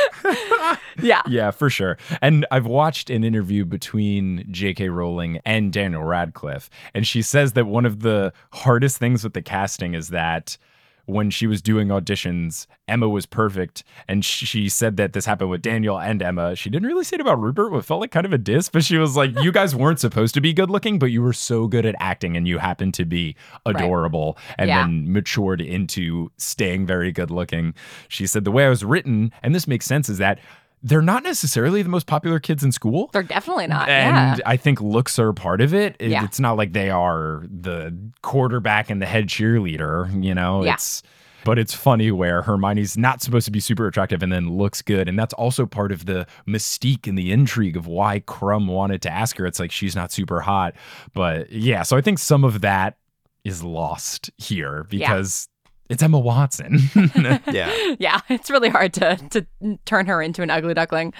Yeah. Yeah, for sure. And I've watched an interview between J K Rowling and Daniel Radcliffe, and she says that one of the hardest things with the casting is that when she was doing auditions, Emma was perfect. And she said that this happened with Daniel and Emma. She didn't really say it about Rupert, what felt like kind of a diss, but she was like, you guys weren't supposed to be good looking, but you were so good at acting and you happened to be adorable, and Yeah. then matured into staying very good looking. She said the way I was written, and this makes sense, is that they're not necessarily the most popular kids in school. They're definitely not. And yeah. I think looks are part of it. It- Yeah. It's not like they are the quarterback and the head cheerleader, you know? Yeah. It's but it's funny where Hermione's not supposed to be super attractive and then looks good. And that's also part of the mystique and the intrigue of why Crumb wanted to ask her. It's like she's not super hot. But yeah, so I think some of that is lost here because it's Emma Watson. Yeah. Yeah. It's really hard to to turn her into an ugly duckling.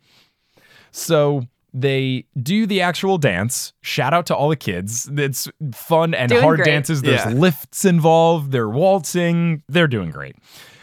So they do the actual dance. Shout out to all the kids. It's fun and Doing hard great. dances. There's Yeah. lifts involved. They're waltzing. They're doing great.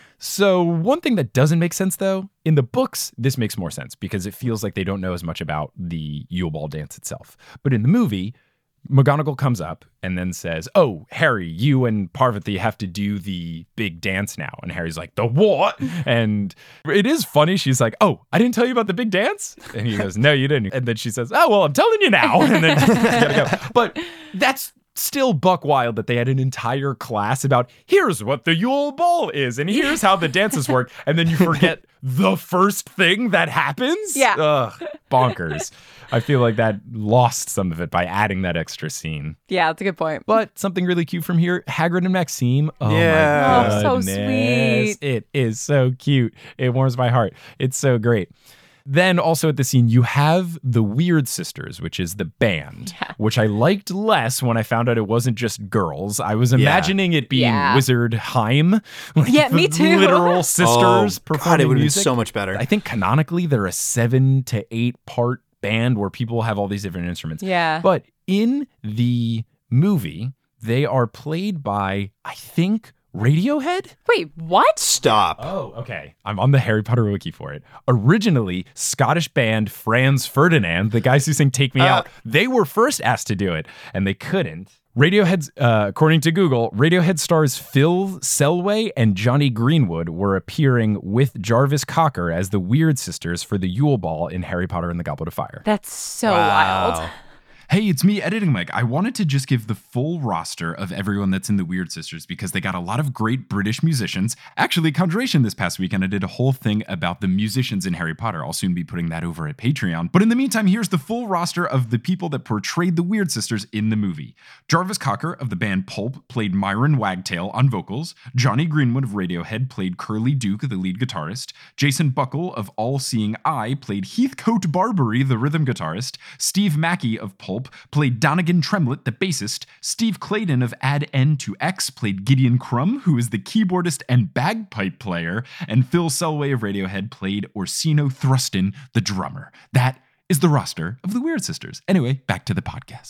So one thing that doesn't make sense, though, in the books, this makes more sense because it feels like they don't know as much about the Yule Ball dance itself. But in the movie, McGonagall comes up and then says, oh, Harry, you and Parvati have to do the big dance now. And Harry's like, the what? And it is funny. She's like, oh, I didn't tell you about the big dance? And he goes, no, you didn't. And then she says, oh, well, I'm telling you now. And then you gotta go. But that's still buck wild that they had an entire class about here's what the Yule Ball is and here's how the dances work. And then you forget the first thing that happens. Yeah. Ugh, bonkers. I feel like that lost some of it by adding that extra scene. Yeah, that's a good point. But something really cute from here, Hagrid and Maxime. Oh Yeah. my Oh, so goodness. sweet. It is so cute. It warms my heart. It's so great. Then also at the scene, you have the Weird Sisters, which is the band, Yeah. which I liked less when I found out it wasn't just girls. I was imagining it being Yeah. Wizard Heim. Like Yeah, me the too. Literal sisters Oh, God, it performing would have been music. so much better. I think canonically they're a seven to eight part band where people have all these different instruments. Yeah. But in the movie, they are played by, I think, Radiohead? Wait, what? Stop. Oh, okay. I'm on the Harry Potter wiki for it. Originally, Scottish band Franz Ferdinand, the guys who sing Take Me Uh. Out, they were first asked to do it, and they couldn't. Radiohead's, uh, according to Google, Radiohead stars Phil Selway and Johnny Greenwood were appearing with Jarvis Cocker as the Weird Sisters for the Yule Ball in Harry Potter and the Goblet of Fire. That's so wild. Hey, it's me, Editing Mike. I wanted to just give the full roster of everyone that's in the Weird Sisters because they got a lot of great British musicians. Actually, Conjuration this past weekend, I did a whole thing about the musicians in Harry Potter. I'll soon be putting that over at Patreon. But in the meantime, here's the full roster of the people that portrayed the Weird Sisters in the movie. Jarvis Cocker of the band Pulp played Myron Wagtail on vocals. Johnny Greenwood of Radiohead played Curly Duke, the lead guitarist. Jason Buckle of All Seeing Eye played Heathcote Barbary, the rhythm guitarist. Steve Mackey of Pulp played Donegan Tremlett, the bassist. Steve Clayton of Add N to X played Gideon Crumb, who is the keyboardist and bagpipe player. And Phil Selway of Radiohead played Orsino Thruston, the drummer. That is the roster of the Weird Sisters. Anyway, back to the podcast.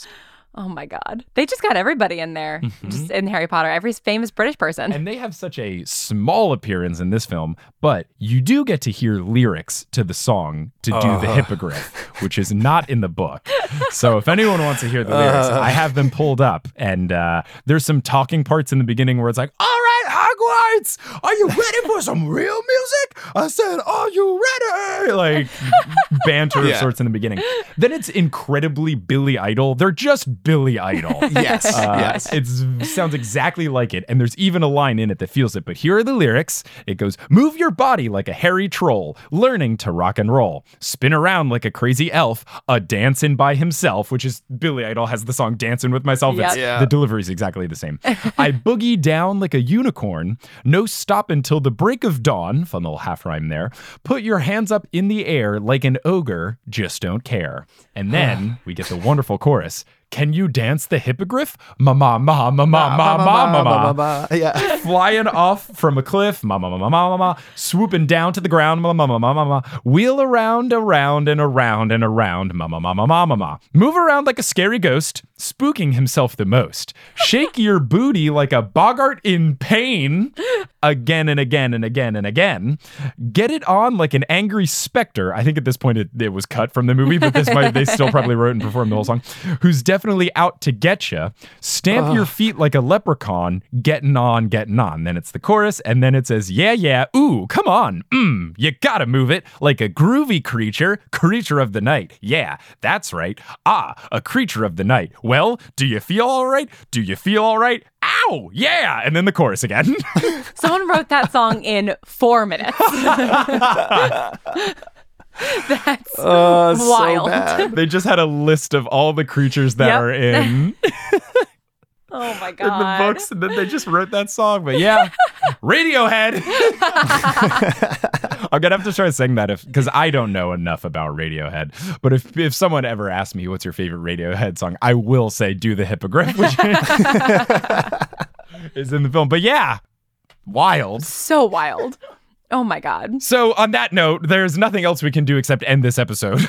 Oh my God. They just got everybody in there, mm-hmm. just in Harry Potter, every famous British person. And they have such a small appearance in this film, but you do get to hear lyrics to the song to do uh. the hippogriff, which is not in the book. So if anyone wants to hear the lyrics, uh. I have them pulled up. And uh, there's some talking parts in the beginning where it's like, all right, Hogwarts, are you ready for some real music? I said, are you ready? Like banter yeah. of sorts in the beginning. Then it's incredibly Billy Idol. They're just Billy Idol. Yes, uh, yes. It sounds exactly like it. And there's even a line in it that feels it. But here are the lyrics. It goes, move your body like a hairy troll, learning to rock and roll. Spin around like a crazy elf, a dancing by himself, which is Billy Idol has the song Dancing with Myself. Yep. It's, yeah. The delivery is exactly the same. I boogie down like a unicorn. No stop until the break of dawn. Fun little half rhyme there. Put your hands up in the air like an ogre. Just don't care. And then we get the wonderful chorus. Can you dance the hippogriff? Ma ma ma ma ma ma ma ma ma. Yeah. Flying off from a cliff. Ma ma ma ma ma ma. Swooping down to the ground. Ma ma ma ma ma ma. Wheel around, around, and around, and around. Ma ma ma ma ma ma ma. Move around like a scary ghost, spooking himself the most. Shake your booty like a boggart in pain. Again and again and again and again. Get it on like an angry specter. I think at this point it, it was cut from the movie, but this might they still probably wrote and performed the whole song. Who's definitely out to get you. Stamp Ugh. your feet like a leprechaun. Getting on, getting on. Then it's the chorus, and then it says, yeah, yeah, ooh, come on. Mm, you gotta move it like a groovy creature. Creature of the night. Yeah, that's right. Ah, a creature of the night. Well, do you feel all right? Do you feel all right? Ow! Yeah! And then the chorus again. Someone wrote that song in four minutes. That's uh, wild. So bad. They just had a list of all the creatures that yep. are in. Oh my God. In the books, and then they just wrote that song. But yeah, Radiohead. I'm gonna have to try saying that if because I don't know enough about Radiohead. But if if someone ever asks me what's your favorite Radiohead song, I will say "Do the Hippogriff," which is in the film. But yeah, wild. So wild. Oh my God. So on that note, there's nothing else we can do except end this episode.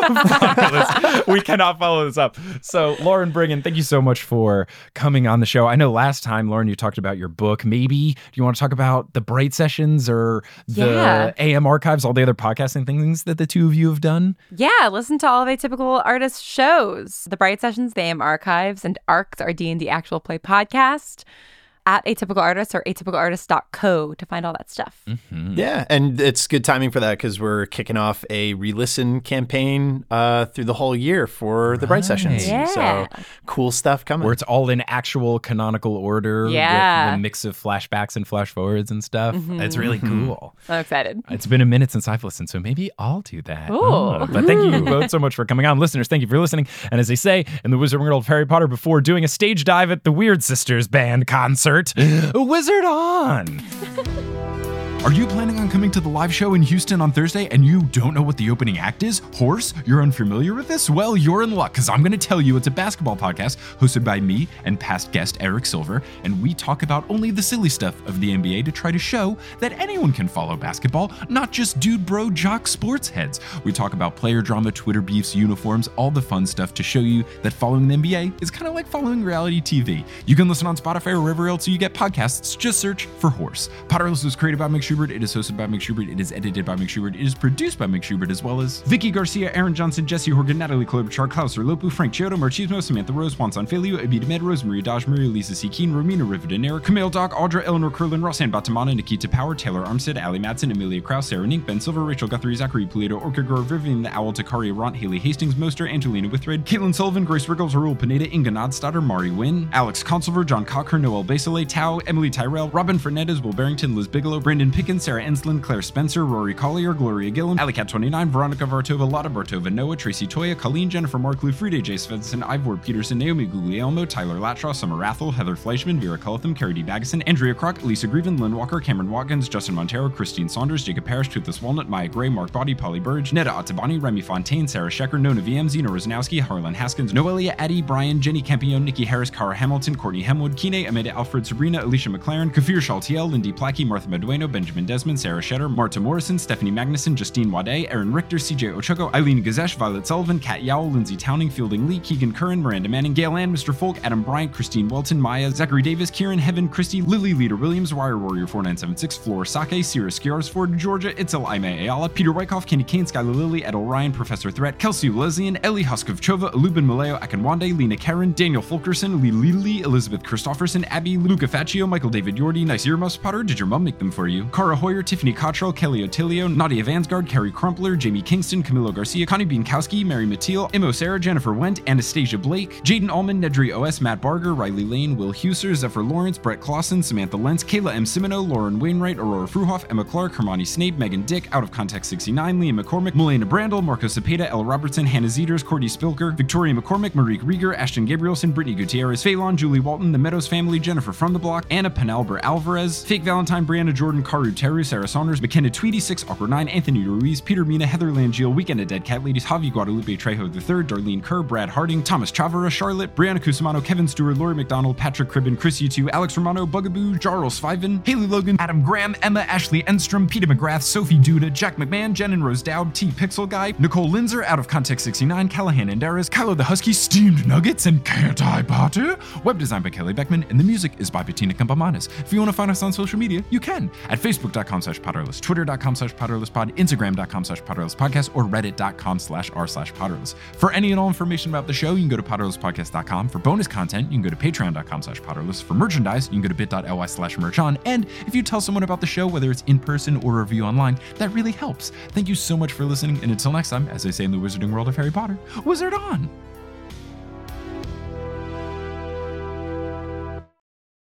We cannot follow this up. So Lauren Brigham, thank you so much for coming on the show. I know last time, Lauren, you talked about your book. Maybe do you want to talk about the Bright Sessions or the yeah. A M Archives, all the other podcasting things that the two of you have done? Yeah, listen to all of Atypical Artists shows. The Bright Sessions, the A M Archives, and ARCs, our D and D Actual Play podcast. At Atypical Artists or atypical artists dot co to find all that stuff. Mm-hmm. Yeah, and it's good timing for that because we're kicking off a re-listen campaign uh, through the whole year for right. the Bright Sessions. Yeah. So cool stuff coming. Where it's all in actual canonical order yeah. with the mix of flashbacks and flash forwards and stuff. Mm-hmm. It's really mm-hmm. cool. I'm excited. It's been a minute since I've listened, so maybe I'll do that. Ooh. Oh, but thank you both so much for coming on. Listeners, thank you for listening. And as they say in the Wizard World of Harry Potter before doing a stage dive at the Weird Sisters band concert, Wizard on! Are you planning on coming to the live show in Houston on Thursday and you don't know what the opening act is? Horse? You're unfamiliar with this? Well, you're in luck because I'm going to tell you it's a basketball podcast hosted by me and past guest Eric Silver, and we talk about only the silly stuff of the N B A to try to show that anyone can follow basketball, not just dude bro jock sports heads. We talk about player drama, Twitter beefs, uniforms, all the fun stuff to show you that following the N B A is kind of like following reality T V. You can listen on Spotify or wherever else you get podcasts. Just search for Horse. Potterless was created by Mick Schubert. It is hosted by Mick Schubert. It is edited by Mick Schubert. It is produced by Mick Schubert, as well as Vicky Garcia, Aaron Johnson, Jesse Horgan, Natalie Klobuchar, Klaus Lopu, Frank Chiodo, Marchismo, Samantha Rose, Juan Sanfelio, Abida Med, Rosemary Dodge, Maria Lisa C. Keen, Romina Rivadeneira, Camille Doc, Audra, Eleanor Curlin, Rossan Batamana, Nikita Power, Taylor Armstead, Ali Madsen, Amelia Krause, Sarah Nink, Ben Silver, Rachel Guthrie, Zachary Pulido, Orca Gore, Vivian the Owl, Takari Ront, Haley Hastings, Moster, Angelina Withred, Caitlin Sullivan, Grace Riggles, Raul Pineda, Inga Nodstadter, Mari Wynn, Alex Consulver, John Cocker, Noel Basile, Tao, Emily Tyrell, Robin Fernandez, Will Barrington, Liz Bigelow, Brandon Pickens, Sarah Enslin, Claire Spencer, Rory Collier, Gloria Gillum, Alicat twenty-nine, Veronica Vartova, Lotta Bartova, Noah, Tracy Toya, Colleen, Jennifer Mark, Lufride, Jay Svensson, Ivor Peterson, Naomi Guglielmo, Tyler Latshaw, Summer Rathel, Heather Fleischman, Vera Cullitham, Carrie D. Baggeson, Andrea Kroc, Lisa Grieven, Lynn Walker, Cameron Watkins, Justin Montero, Christine Saunders, Jacob Parrish, Toothless Walnut, Maya Gray, Mark Body, Polly Burge, Netta Ottobani, Remy Fontaine, Sarah Shecker, Nona V M, Zena Rosnowski, Harlan Haskins, Noelia Addy, Brian, Jenny Campion, Nikki Harris, Cara Hamilton, Courtney Hemwood, Kine, Amanda Alfred, Sabrina, Alicia McLaren, Kafir Shaltiel, Lindy Plackey, Martha Medueno, Benjamin Benjamin Desmond, Sarah Shetter, Marta Morrison, Stephanie Magnuson, Justine Wade, Aaron Richter, C J Ochoko, Eileen Gazesh, Violet Sullivan, Kat Yowell, Lindsay Towning, Fielding Lee, Keegan Curran, Miranda Manning, Gail Ann, Mister Folk, Adam Bryant, Christine Welton, Maya, Zachary Davis, Kieran Heaven, Christy, Lily Leader Williams, Wire Warrior four nine seven six, Flora Sake, Sierra Skiarsford, Georgia, Itzel Aime Ayala, Peter Wyckoff, Kenny Kane, Skylar Lilly, Edel Ryan, Professor Threat, Kelsey Lezian, Ellie Huskovchova, Lubin Maleo Akinwande, Lena Karen, Daniel Fulkerson, Lee Lili, Elizabeth Christofferson, Abby, Luca Faccio, Michael David Yordi, Nice Earmuffs Potter, Did Your Mom Make Them For You? Cara Hoyer, Tiffany Cottrell, Kelly Otilio, Nadia Vansgard, Carrie Crumpler, Jamie Kingston, Camilo Garcia, Connie Bienkowski, Mary Mateel, Imo Sarah, Jennifer Wendt, Anastasia Blake, Jaden Allman, Nedry O S, Matt Barger, Riley Lane, Will Huser, Zephyr Lawrence, Brett Clausen, Samantha Lentz, Kayla M. Simino, Lauren Wainwright, Aurora Fruhoff, Emma Clark, Hermione Snape, Megan Dick, Out of Context sixty-nine, Liam McCormick, Melena Brandel, Marco Cepeda, Elle Robertson, Hannah Zeters, Cordy Spilker, Victoria McCormick, Marique Rieger, Ashton Gabrielson, Brittany Gutierrez, Phelan, Julie Walton, The Meadows Family, Jennifer From the Block, Anna Penalber Alvarez, Fake Valentine, Brianna Jordan, Karu Teru, Sarah Saunders, McKenna Tweedy, six Awkward nine, Anthony Ruiz, Peter Mina, Heather Langiel, Weekend at Dead Cat Ladies, Javi Guadalupe Trejo the third, Darlene Kerr, Brad Harding, Thomas Chavara, Charlotte, Brianna Cusimano, Kevin Stewart, Lori McDonald, Patrick Cribben, Chris U two, Alex Romano, Bugaboo, Jarl Sviven, Haley Logan, Adam Graham, Emma Ashley Enstrom, Peter McGrath, Sophie Duda, Jack McMahon, Jen and Rose Dowd, T Pixel Guy, Nicole Linzer, Out of Context sixty-nine, Callahan Andaris, Kylo the Husky, Steamed Nuggets, and Can't I Potter? Web design by Kelly Beckman, and the music is by Bettina Campamanes. If you want to find us on social media, you can at facebook.com slash Potterless, twitter.com slash Potterlesspod, instagram.com slash Potterlesspodcast, or reddit.com slash r slash Potterless. For any and all information about the show, you can go to potterlesspodcast dot com. For bonus content, you can go to patreon.com slash Potterless. For merchandise, you can go to bit.ly slash merchon. And if you tell someone about the show, whether it's in person or a review online, that really helps. Thank you so much for listening, and until next time, as they say in the wizarding world of Harry Potter, wizard on!